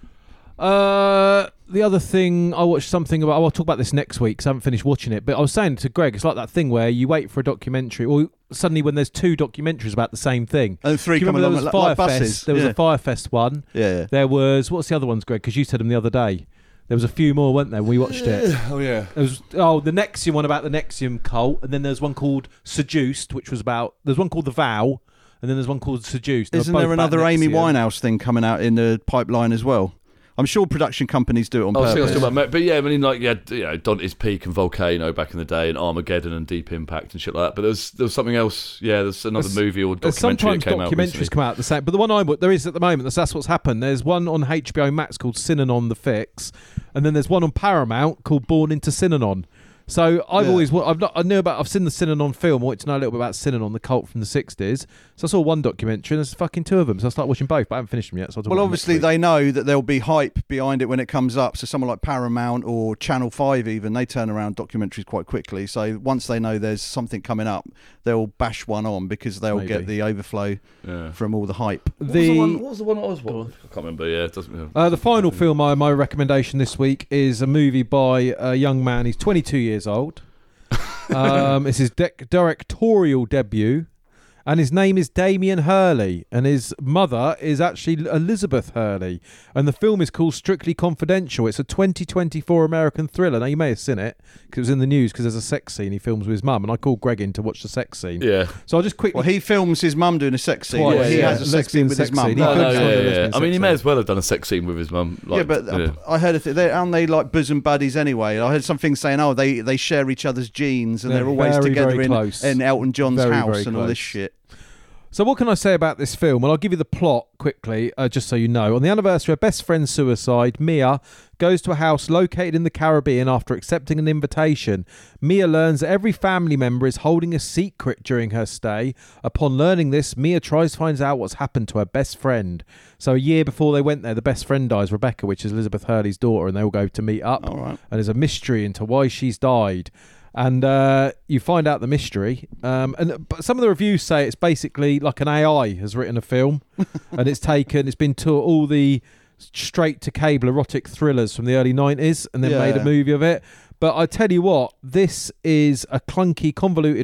The other thing, I watched something about. I'll talk about this next week because I haven't finished watching it. But I was saying to Greg, it's like that thing where you wait for a documentary, or suddenly when there's 2 documentaries about the same thing. And 3 Do you come remember along there was like buses. Firefest? There was yeah. a Firefest one. Yeah. There was what's the other ones, Greg? Because you said them the other day. There was a few more, weren't there? When we watched it. Oh yeah. There was the Nexium one about the Nexium cult, and then there's one called Seduced, which was about. There's one called The Vow, and then there's one called Seduced. They were Isn't both there about another Amy Nexium. Winehouse thing coming out in the pipeline as well? I'm sure production companies do it on I was purpose. talking about, but yeah, I mean, like, Dante's Peak and Volcano back in the day, and Armageddon and Deep Impact and shit like that. But there was something else. Yeah, there's another movie or documentary Sometimes that came out recently. documentaries come out the same, but the one there is at the moment. That's what's happened. There's one on HBO Max called Synanon: The Fix, and then there's one on Paramount called Born into Synanon. So I've seen the Synanon film. I wanted to know a little bit about Synanon, the cult from the 60s. So I saw one documentary and there's fucking 2 of them. So I started watching both, but I haven't finished them yet. So I'll talk Well, about them obviously next week. they know that there'll be hype behind it when it comes up. So someone like Paramount or Channel 5 even, they turn around documentaries quite quickly. So once they know there's something coming up, they'll bash one on because they'll get the overflow from all the hype. What was the one I was watching? I can't remember. Yeah, it doesn't. The final film, my recommendation this week is a movie by a young man. He's 22 years old. It's his directorial debut, and his name is Damien Hurley, and his mother is actually Elizabeth Hurley, and the film is called Strictly Confidential. It's a 2024 American thriller. Now you may have seen it because it was in the news because there's a sex scene he films with his mum, and I called Greg in to watch the sex scene. Yeah. So I'll just quickly. Well, he films his mum doing a sex scene. Twice, He yeah. has a sex scene with his Lesbian mum. sex scene. No, He no, could yeah, show the yeah. lesbian I mean, he sex may scene. as well have done a sex scene with his mum. Like, yeah, but I heard aren't they like bosom buddies anyway? I heard something saying, they share each other's genes and They're they're always very, together very in close. Elton John's Very, house very and all this close. shit. So what can I say about this film? Well, I'll give you the plot quickly, just so you know. On the anniversary of best friend's suicide, Mia goes to a house located in the Caribbean after accepting an invitation. Mia learns that every family member is holding a secret during her stay. Upon learning this, Mia tries to find out what's happened to her best friend. So a year before they went there, the best friend dies, Rebecca, which is Elizabeth Hurley's daughter, and they all go to meet up. All right. And there's a mystery into why she's died. And you find out the mystery. But some of the reviews say it's basically like an AI has written a film, and it's been to all the straight to cable erotic thrillers from the early 90s and then made a movie of it. But I tell you what, this is a clunky, convoluted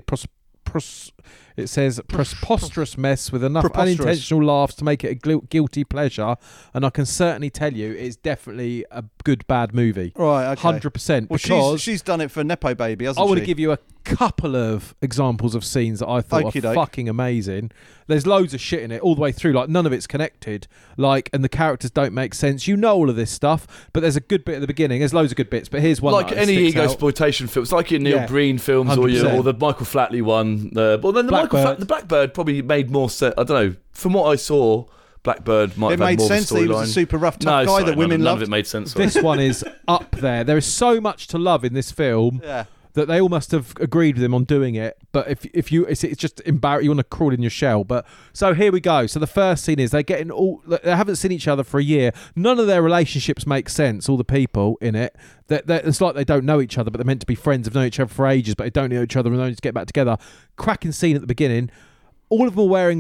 it says preposterous mess with enough unintentional laughs to make it a guilty pleasure, and I can certainly tell you it's definitely a good bad movie. Right, okay. 100%. Well, because she's done it for Nepo Baby, hasn't I she? want to give you a couple of examples of scenes that I thought are Okey-doke. fucking amazing. There's loads of shit in it all the way through, like none of it's connected, and the characters don't make sense. You know all of this stuff, but there's a good bit at the beginning. There's loads of good bits, but here's one like that any sticks ego out. exploitation films, like your Neil Yeah, Breen films, or 100%. the Michael Flatley one. Well, then the Blackbird probably made more sense. I don't know. From what I saw, Blackbird might It have had made more sense of a that he was a storyline. super rough, tough guy that women none loved. of it made sense. This one is up there. There is so much to love in this film. Yeah. That they all must have agreed with him on doing it, but if you, it's just embarrassing. You want to crawl in your shell. But so here we go. So the first scene is they haven't seen each other for a year. None of their relationships make sense. All the people in it, it's like they don't know each other, but they're meant to be friends. They've known each other for ages, but they don't know each other and they need to get back together. Cracking scene at the beginning. All of them are wearing like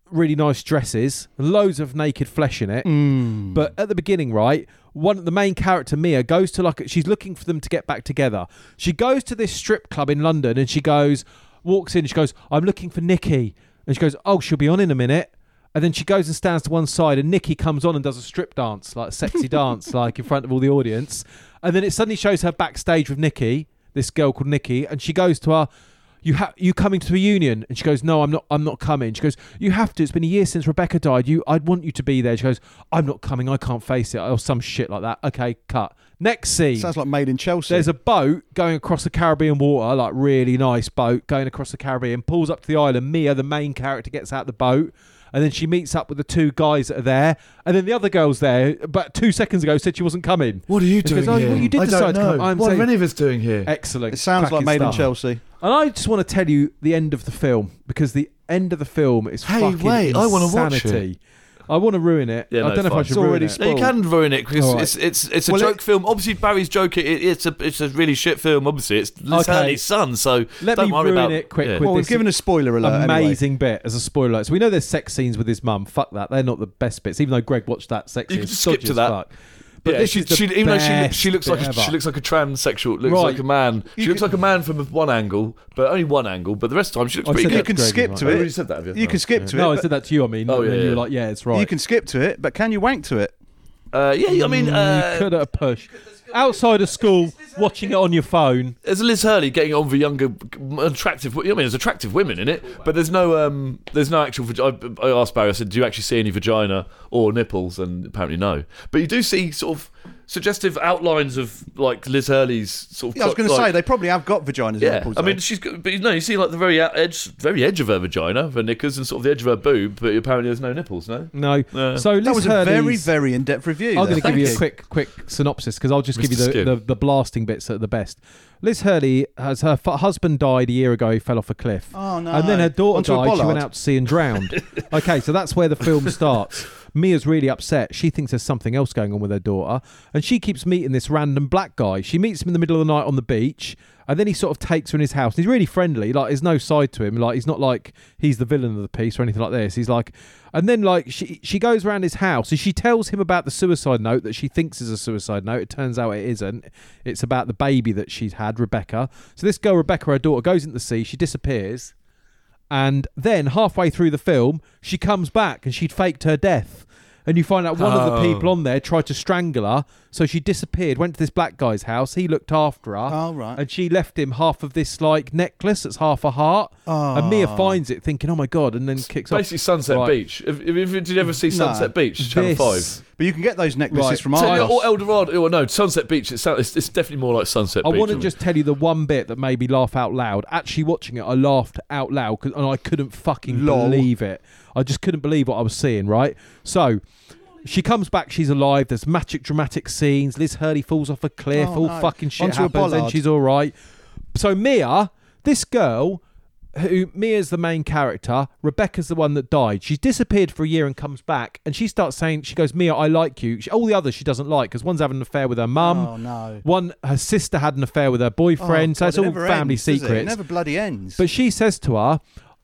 really nice dresses, loads of naked flesh in it. But at the beginning, right, the main character, Mia, goes to she's looking for them to get back together. She goes to this strip club in London and walks in and she goes, I'm looking for Nikki. And she goes, oh, she'll be on in a minute. And then she goes and stands to one side and Nikki comes on and does a strip dance, like a sexy dance, like in front of all the audience. And then it suddenly shows her backstage with Nikki, this girl called Nikki, and she goes to her, you coming to the reunion? And she goes, no, I'm not coming. She goes, you have to. It's been a year since Rebecca died. I'd want you to be there. She goes, I'm not coming. I can't face it. Or some shit like that. Okay, cut. Next scene. Sounds like Made in Chelsea. There's a boat going across the Caribbean water, like really nice boat going across the Caribbean, pulls up to the island. Mia, the main character, gets out the boat. And then she meets up with the two guys that are there. And then the other girl's there, but 2 seconds ago said she wasn't coming. What are you doing here? here? Well, you did I decide don't know. to come. What are any of us doing here? Excellent. It sounds like Made in Chelsea. And I just want to tell you the end of the film, because the end of the film is fucking insanity. I want to watch it. I want to ruin it. Yeah, I don't know if I should ruin it. No, you can ruin it because Right. it's a joke film. Obviously, Barry's joke. It's a really shit film. Obviously, it's Liz Hurley's son. So let don't me worry ruin about it quick. Yeah. With Well, we've this given a spoiler alert. amazing bit as a spoiler alert. So we know there's sex scenes with his mum. Fuck that. They're not the best bits. Even though Greg watched that sex scene, You can just skip to that. Fuck. But Yeah, this is the even though best she looks bit like ever. she looks like a transsexual, looks Right. like a man. She looks like a man from one angle, but only one angle. But the rest of the time, she looks I pretty said good. You can Greg, skip right. to I it. already said that. Have you? You can skip to it. No, I but- said that to you. I mean, Oh, and then yeah, you were yeah. like, yeah, it's right. You can skip to it, but can you wank to it? Yeah, I mean, you could at a push. Outside of school, watching it on your phone. there's Liz Hurley getting on with younger, attractive. I mean, there's attractive women in it, but there's no actual. I asked Barry. I said, "Do you actually see any vagina or nipples?" And apparently, no. But you do see sort of suggestive outlines of like Liz Hurley's sort of. Yeah, I was going to say they probably have got vaginas. and Yeah, nipples, I mean, though. she's got, but you see like the very edge of her vagina, her knickers, and sort of the edge of her boob. But apparently, there's no nipples. No. No. So Liz that was a Hurley's- very in-depth review. I'm going to give you a Thank quick synopsis because I'll just give you Mr. Skin. the blasting bits at the best. Liz Hurley has her husband died a year ago. He fell off a cliff. Oh, no. And then her daughter Onto a died. She went bollard? out to sea and drowned. Okay, so that's where the film starts. Mia's really upset. She thinks there's something else going on with her daughter, and she keeps meeting this random black guy. She meets him in the middle of the night on the beach, and then he sort of takes her in his house. He's really friendly. Like, there's no side to him. Like, he's not like he's the villain of the piece or anything like this. He's like, and then like she goes around his house and she tells him about the suicide note that she thinks is a suicide note. It turns out it isn't. It's about the baby that she's had, Rebecca. So this girl, Rebecca, her daughter, goes into the sea. She disappears. And then halfway through the film, she comes back and she'd faked her death. And you find out one of the people on there tried to strangle her. So she disappeared, went to this black guy's house. He looked after her. Oh, right. And she left him half of this like necklace that's half a heart. Oh. And Mia finds it thinking, oh my God, and then kicks off. Basically, Sunset Right. Beach. Did you ever see Sunset Beach? Channel This- 5. But you can get those necklaces Right. from So, Argos. or El Dorado. Or no, Sunset Beach. It's definitely more like Sunset I Beach. want to just tell you the one bit that made me laugh out loud. Actually watching it, I laughed out loud and I couldn't fucking Lol. believe it. I just couldn't believe what I was seeing, right? So she comes back, she's alive. There's dramatic scenes. Liz Hurley falls off a cliff. Oh, all no. fucking shit Onto a happens, and bollard. she's all right. So Mia, this girl, Mia's the main character. Rebecca's the one that died. She's disappeared for a year and comes back, and she starts saying, she goes, Mia, I like you. All the others she doesn't like because one's having an affair with her mum. Oh, no. One, her sister had an affair with her boyfriend. So God, it's it all never family ends, does it? secrets. It never bloody ends. But she says to her,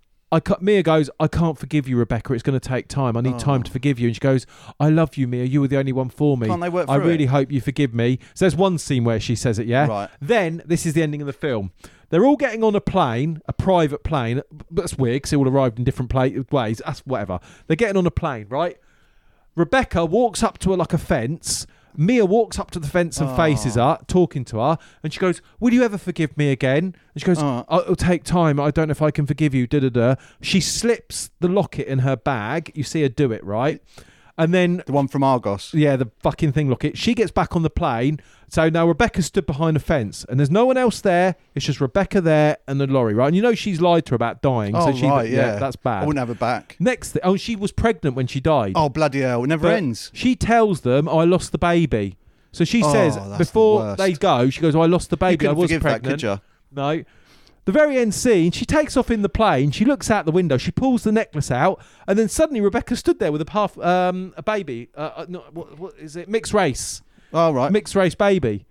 Mia goes, I can't forgive you, Rebecca. It's going to take time. I need time to forgive you. And she goes, I love you, Mia. You were the only one for me. Can't they work I through really it? hope you forgive me. So there's one scene where she says it, yeah? Right. Then, this is the ending of the film. They're all getting on a plane, a private plane. That's weird because they all arrived in different ways. That's whatever. They're getting on a plane, right? Rebecca walks up to her like a fence. Mia walks up to the fence and faces her, talking to her, and she goes, will you ever forgive me again? And she goes, it'll take time. I don't know if I can forgive you. Da-da-da. She slips the locket in her bag. You see her do it, right? And then, the one from Argos. yeah, the fucking thing locket. She gets back on the plane. So now Rebecca stood behind a fence, and there's no one else there. It's just Rebecca there and the lorry, right? And you know she's lied to her about dying. Oh, so she, right, yeah. that's bad. I wouldn't have her back. Next thing, she was pregnant when she died. Oh, bloody hell. It never But ends. She tells them, I lost the baby. So she says, that's the before worst. they go, she goes, I lost the You baby. I couldn't was forgive that, pregnant. could you? No. The very end scene, she takes off in the plane. She looks out the window. She pulls the necklace out. And then suddenly Rebecca stood there with a baby. What is it? Mixed race. Oh, right. Mixed race baby.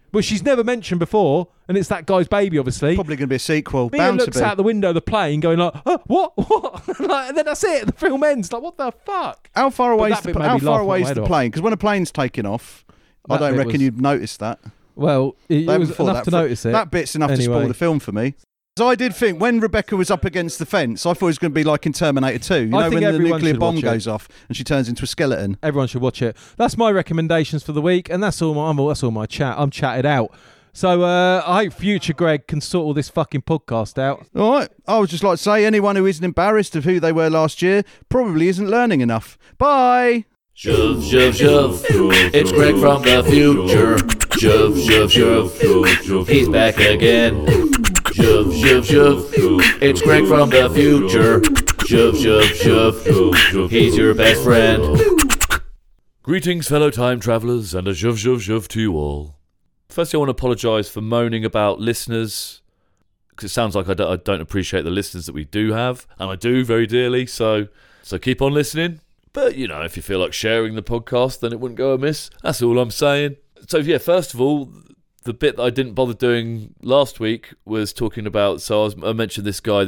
But she's never mentioned before, and it's that guy's baby, obviously. Probably going to be a sequel. Mia Bound to looks be. out the window of the plane going like, oh, what? Like, and then that's it. The film ends. Like, what the fuck? How far away is that bit made me laugh my head the off. plane? Because when a plane's taking off, I That don't bit reckon was- you'd notice that. Well, it They was haven't thought enough that to notice it. That bit's enough to Anyway. spoil the film for me. So I did think when Rebecca was up against the fence, I thought it was going to be like in Terminator 2. You I know, think when the everyone nuclear should bomb watch it. goes off and she turns into a skeleton. Everyone should watch it. That's my recommendations for the week, and that's all my chat. I'm chatted out. So I hope future Greg can sort all this fucking podcast out. All right. I would just like to say anyone who isn't embarrassed of who they were last year probably isn't learning enough. Bye. Shove, shove, shove. It's Greg from the future. Shove, shove, shove. He's back again. Shove, shove, shove. It's Greg from the future. Shove, shove, shove. He's your best friend. Greetings, fellow time travellers, and a shove, shove, shove to you all. Firstly, I want to apologise for moaning about listeners, because it sounds like I don't appreciate the listeners that we do have, and I do very dearly, so keep on listening. But, you know, if you feel like sharing the podcast, then it wouldn't go amiss. That's all I'm saying. So, yeah, first of all, the bit that I didn't bother doing last week was talking about, I mentioned this guy, a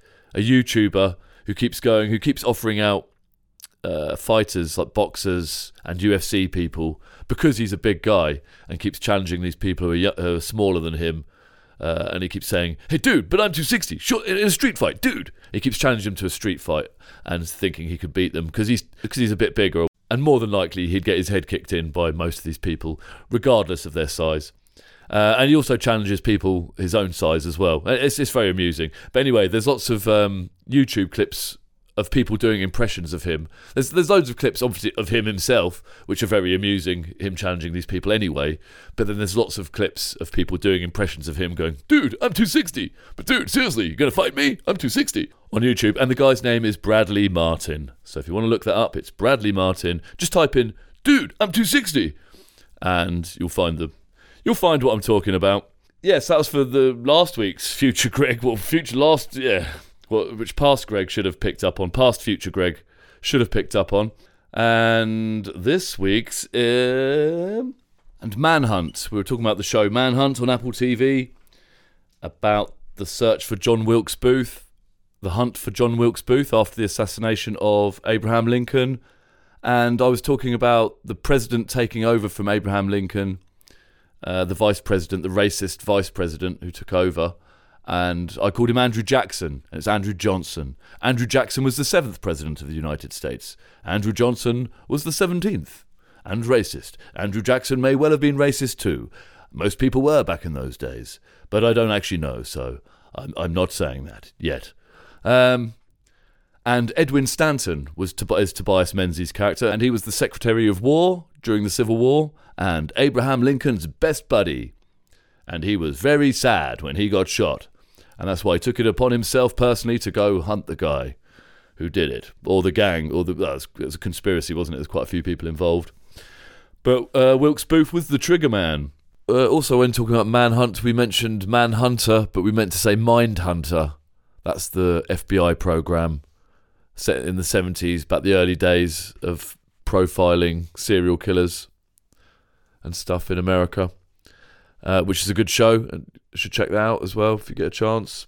YouTuber who keeps offering out fighters, like boxers and UFC people, because he's a big guy and keeps challenging these people who are smaller than him. And he keeps saying, hey, dude, but I'm 260. Sure, in a street fight, dude. He keeps challenging them to a street fight and thinking he could beat them because he's a bit bigger. And more than likely, he'd get his head kicked in by most of these people, regardless of their size. And he also challenges people his own size as well. It's very amusing. But anyway, there's lots of YouTube clips of people doing impressions of him. There's loads of clips, obviously, of him himself, which are very amusing, him challenging these people anyway. But then there's lots of clips of people doing impressions of him going, dude, I'm 260. But dude, seriously, you're going to fight me? I'm 260. On YouTube. And the guy's name is Bradley Martin. So if you want to look that up, it's Bradley Martin. Just type in, dude, I'm 260. And you'll find what I'm talking about. Yes, that was for the last week's Future Greg. Well, which past Greg should have picked up on. Past Future Greg should have picked up on. And this week's... and Manhunt. We were talking about the show Manhunt on Apple TV. About the search for John Wilkes Booth. The hunt for John Wilkes Booth after the assassination of Abraham Lincoln. And I was talking about the president taking over from Abraham Lincoln. The vice president, the racist vice president who took over. And I called him Andrew Jackson, and it's Andrew Johnson. Andrew Jackson was the 7th president of the United States. Andrew Johnson was the 17th, and racist. Andrew Jackson may well have been racist too. Most people were back in those days, but I don't actually know, so I'm not saying that yet. And Edwin Stanton is Tobias Menzies' character, and he was the Secretary of War during the Civil War, and Abraham Lincoln's best buddy. And he was very sad when he got shot. And that's why he took it upon himself personally to go hunt the guy who did it. Or the gang. It was a conspiracy, wasn't it? There's quite a few people involved. But Wilkes Booth was the trigger man. Also, when talking about Manhunt, we mentioned Manhunter, but we meant to say Mindhunter. That's the FBI program set in the 70s, about the early days of profiling serial killers and stuff in America. Which is a good show, and you should check that out as well if you get a chance.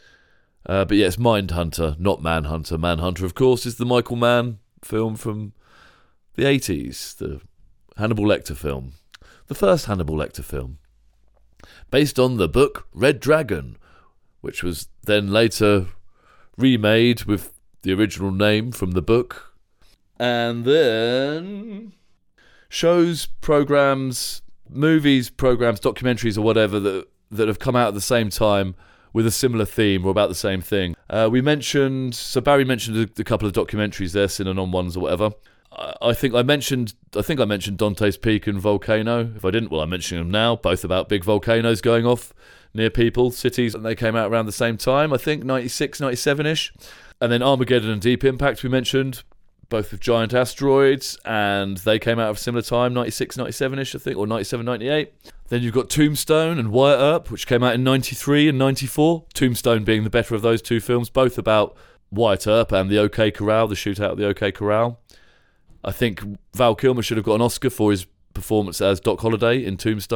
But yeah, it's Mindhunter, not Manhunter. Manhunter, of course, is the Michael Mann film from the 80s, the Hannibal Lecter film. The first Hannibal Lecter film. Based on the book Red Dragon, which was then later remade with the original name from the book. And then shows, programs... movies, programs, documentaries or whatever that have come out at the same time with a similar theme or about the same thing. Barry mentioned a couple of documentaries there, Synanon ones or whatever. I think I mentioned Dante's Peak and Volcano. If I didn't, well, I'm mentioning them now, both about big volcanoes going off near people, cities, and they came out around the same time, I think, 96, 97-ish. And then Armageddon and Deep Impact we mentioned, both with giant asteroids, and they came out at a similar time, 96, 97-ish, I think, or 97, 98. Then you've got Tombstone and Wyatt Earp, which came out in 93 and 94. Tombstone being the better of those two films, both about Wyatt Earp and the OK Corral, the shootout at the OK Corral. I think Val Kilmer should have got an Oscar for his performance as Doc Holliday in Tombstone,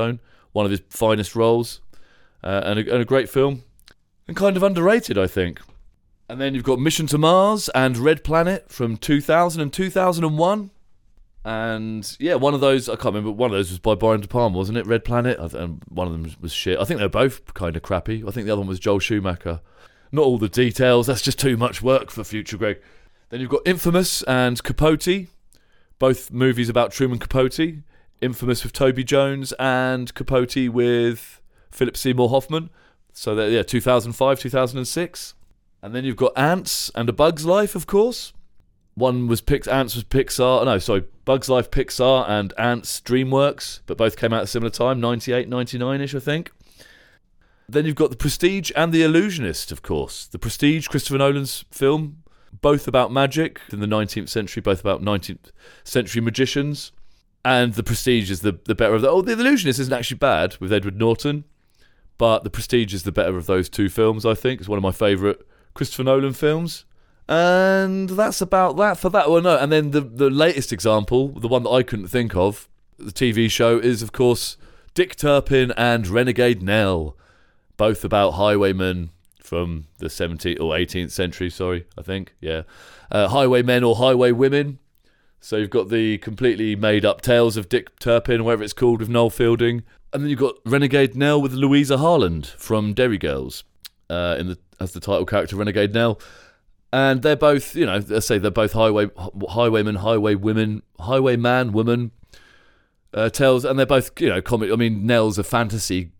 one of his finest roles, and a great film, and kind of underrated, I think. And then you've got Mission to Mars and Red Planet from 2000 and 2001. And yeah, one of those, I can't remember, one of those was by Brian De Palma, wasn't it? Red Planet, and one of them was shit. I think they were both kind of crappy. I think the other one was Joel Schumacher. Not all the details, that's just too much work for future Greg. Then you've got Infamous and Capote, both movies about Truman Capote. Infamous with Toby Jones and Capote with Philip Seymour Hoffman. So they're, yeah, 2005, 2006. And then you've got Ants and A Bug's Life, of course. Ants was Pixar. No, sorry, Bug's Life Pixar and Ants DreamWorks, but both came out at a similar time, 98, 99-ish, I think. Then you've got The Prestige and The Illusionist, of course. The Prestige, Christopher Nolan's film, both about magic in the 19th century, both about 19th century magicians. And The Prestige is the better of the... Oh, The Illusionist isn't actually bad with Edward Norton, but The Prestige is the better of those two films, I think. It's one of my favourite Christopher Nolan films. And that's about that for that. Well, no, and then the latest example, the one that I couldn't think of, the TV show, is, of course, Dick Turpin and Renegade Nell, both about highwaymen from the 17th or 18th century, I think, yeah. Highwaymen or highwaywomen. So you've got the completely made-up tales of Dick Turpin, whatever it's called, with Noel Fielding. And then you've got Renegade Nell with Louisa Harland from Derry Girls as the title character, Renegade Nell. And they're both, you know, let's say they're both highwaymen, highwaywomen, highwayman, woman tales. And they're both, you know, comedy. I mean, Nell's a fantasy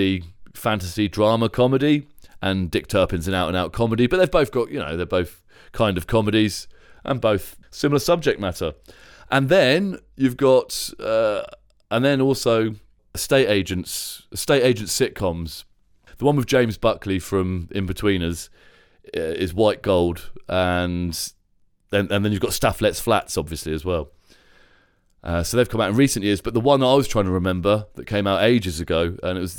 drama comedy. And Dick Turpin's an out-and-out comedy. But they've both got, you know, they're both kind of comedies. And both similar subject matter. And then you've got, and then also estate agent sitcoms. The one with James Buckley from In-Betweeners is White Gold, and then you've got Staff Lets Flats, obviously, as well. So they've come out in recent years, but the one I was trying to remember that came out ages ago, and it was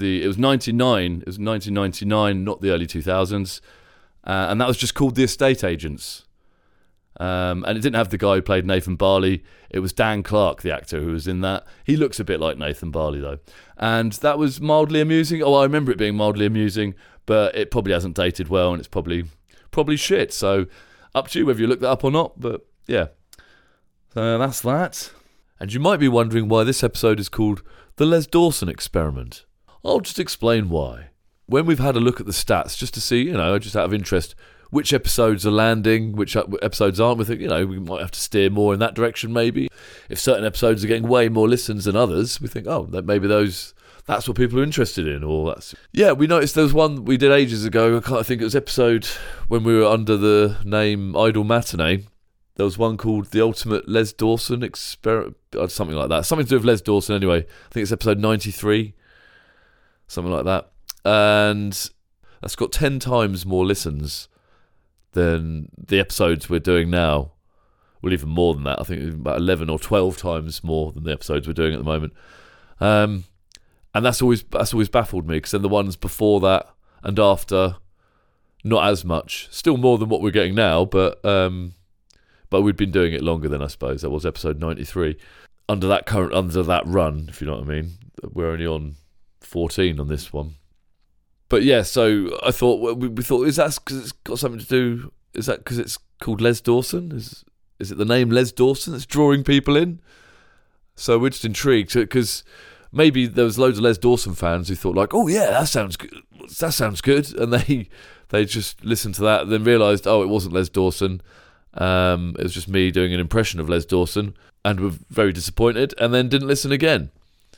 1999, not the early 2000s, and that was just called The Estate Agents. And it didn't have the guy who played Nathan Barley. It was Dan Clark, the actor, who was in that. He looks a bit like Nathan Barley, though. And that was mildly amusing. Oh, I remember it being mildly amusing, but it probably hasn't dated well, and it's probably shit. So up to you whether you look that up or not, but yeah. So that's that. And you might be wondering why this episode is called The Les Dawson Experiment. I'll just explain why. When we've had a look at the stats, just to see, you know, just out of interest, which episodes are landing, which episodes aren't. We think, you know, we might have to steer more in that direction maybe. If certain episodes are getting way more listens than others, we think, oh, that maybe that's what people are interested in. Or that's... Yeah, we noticed there was one we did ages ago. I think it was episode when we were under the name Idle Matinee. There was one called The Ultimate Les Dawson Experiment, something like that. Something to do with Les Dawson anyway. I think it's episode 93, something like that. And that's got 10 times more listens than the episodes we're doing now. Well, even more than that. I think about 11 or 12 times more than the episodes we're doing at the moment. And that's always baffled me, because then the ones before that and after, not as much. Still more than what we're getting now, but we'd been doing it longer than, I suppose. That was episode 93. Under that run, if you know what I mean. We're only on 14 on this one. But yeah, so I thought, we thought, is that because it's got something to do, is that because it's called Les Dawson? Is it the name Les Dawson that's drawing people in? So we're just intrigued, because maybe there was loads of Les Dawson fans who thought like, oh yeah, that sounds good. And they just listened to that and then realised, oh, it wasn't Les Dawson. It was just me doing an impression of Les Dawson, and were very disappointed, and then didn't listen again.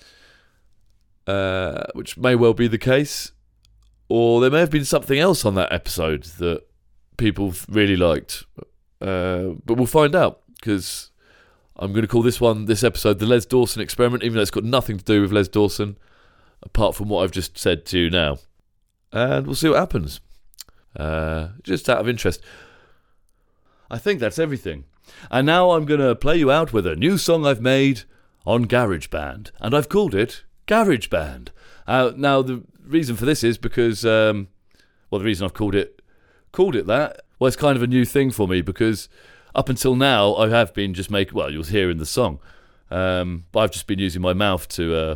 Which may well be the case. Or there may have been something else on that episode that people really liked. But we'll find out, because I'm going to call this episode The Les Dawson Experiment, even though it's got nothing to do with Les Dawson, apart from what I've just said to you now. And we'll see what happens. Just out of interest. I think that's everything. And now I'm going to play you out with a new song I've made on GarageBand. And I've called it GarageBand. Now, the reason for this is because, the reason I've called it that, well, it's kind of a new thing for me, because up until now I have been just you'll hear in the song, but I've just been using my mouth to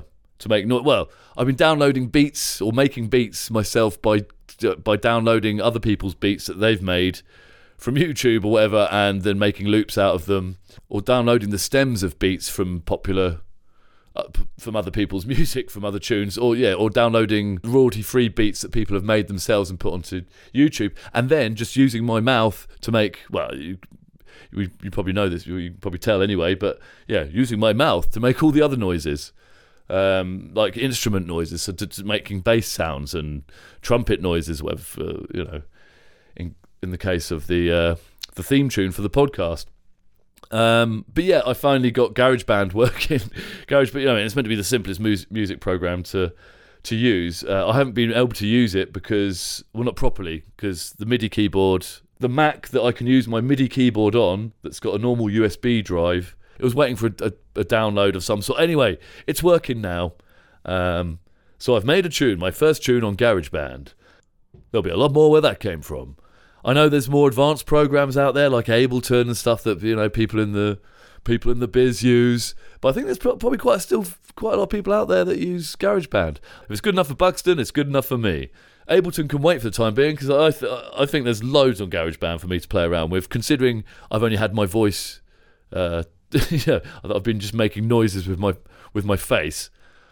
to make noise. Well, I've been downloading beats or making beats myself by downloading other people's beats that they've made from YouTube or whatever, and then making loops out of them, or downloading the stems of beats from popular from other people's music, from other tunes, or downloading royalty-free beats that people have made themselves and put onto YouTube, and then just using my mouth to make, well, you probably know this, you can probably tell anyway, but yeah, using my mouth to make all the other noises, like instrument noises, so to making bass sounds and trumpet noises, whatever, in the case of the theme tune for the podcast. But yeah, I finally got GarageBand working. GarageBand, it's meant to be the simplest music program to use. I haven't been able to use it because, well, not properly, because the MIDI keyboard, the Mac that I can use my MIDI keyboard on, that's got a normal USB drive, it was waiting for a download of some sort. Anyway, it's working now. So I've made a tune, my first tune on GarageBand. There'll be a lot more where that came from. I know there's more advanced programs out there like Ableton and stuff that people in the biz use, but I think there's probably quite a lot of people out there that use GarageBand. If it's good enough for Buxton, it's good enough for me. Ableton can wait for the time being because I think there's loads on GarageBand for me to play around with. Considering I've only had my voice, I've been just making noises with my face.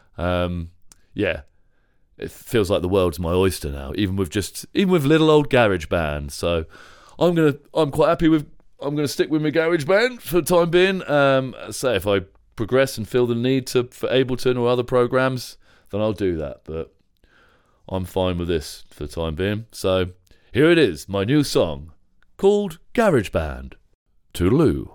It feels like the world's my oyster now, even with little old GarageBand. So I'm quite happy with. I'm gonna stick with my GarageBand for the time being. Say if I progress and feel the need for Ableton or other programs, then I'll do that. But I'm fine with this for the time being. So here it is, my new song called GarageBand. Toodaloo.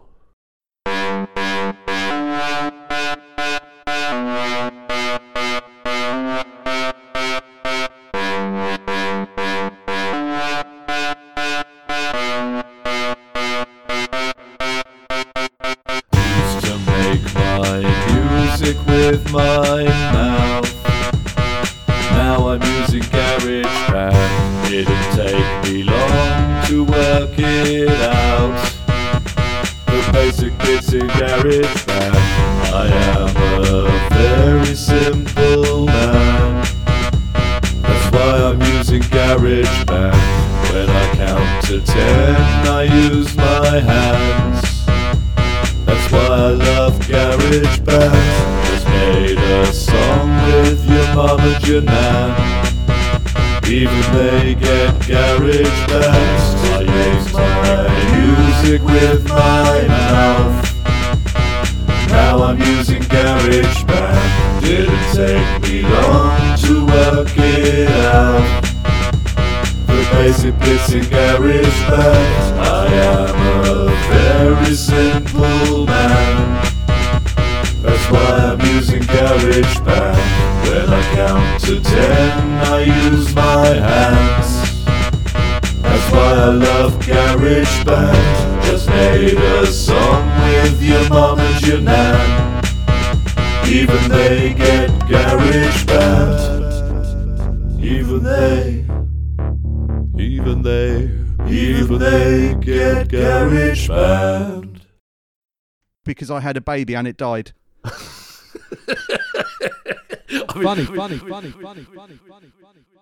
With my mouth, now I'm using GarageBand. Didn't take me long to work it out. The basic bits in GarageBand. I am a very simple man. That's why I'm using GarageBand. When I count to 10, I use my hands. That's why I love GarageBand. Made a song with your mum and your nan. Even they get GarageBand. I use my music with my mouth. Now I'm using GarageBand. Didn't take me long to work it out. The basic bits in GarageBand. I am a very simple man. That's why I'm using GarageBand. When I count to 10, I use my hands. That's why I love GarageBand. Just made a song with your mum and your nan. Even they get GarageBand. Even they get GarageBand. Because I had a baby and it died. Funny.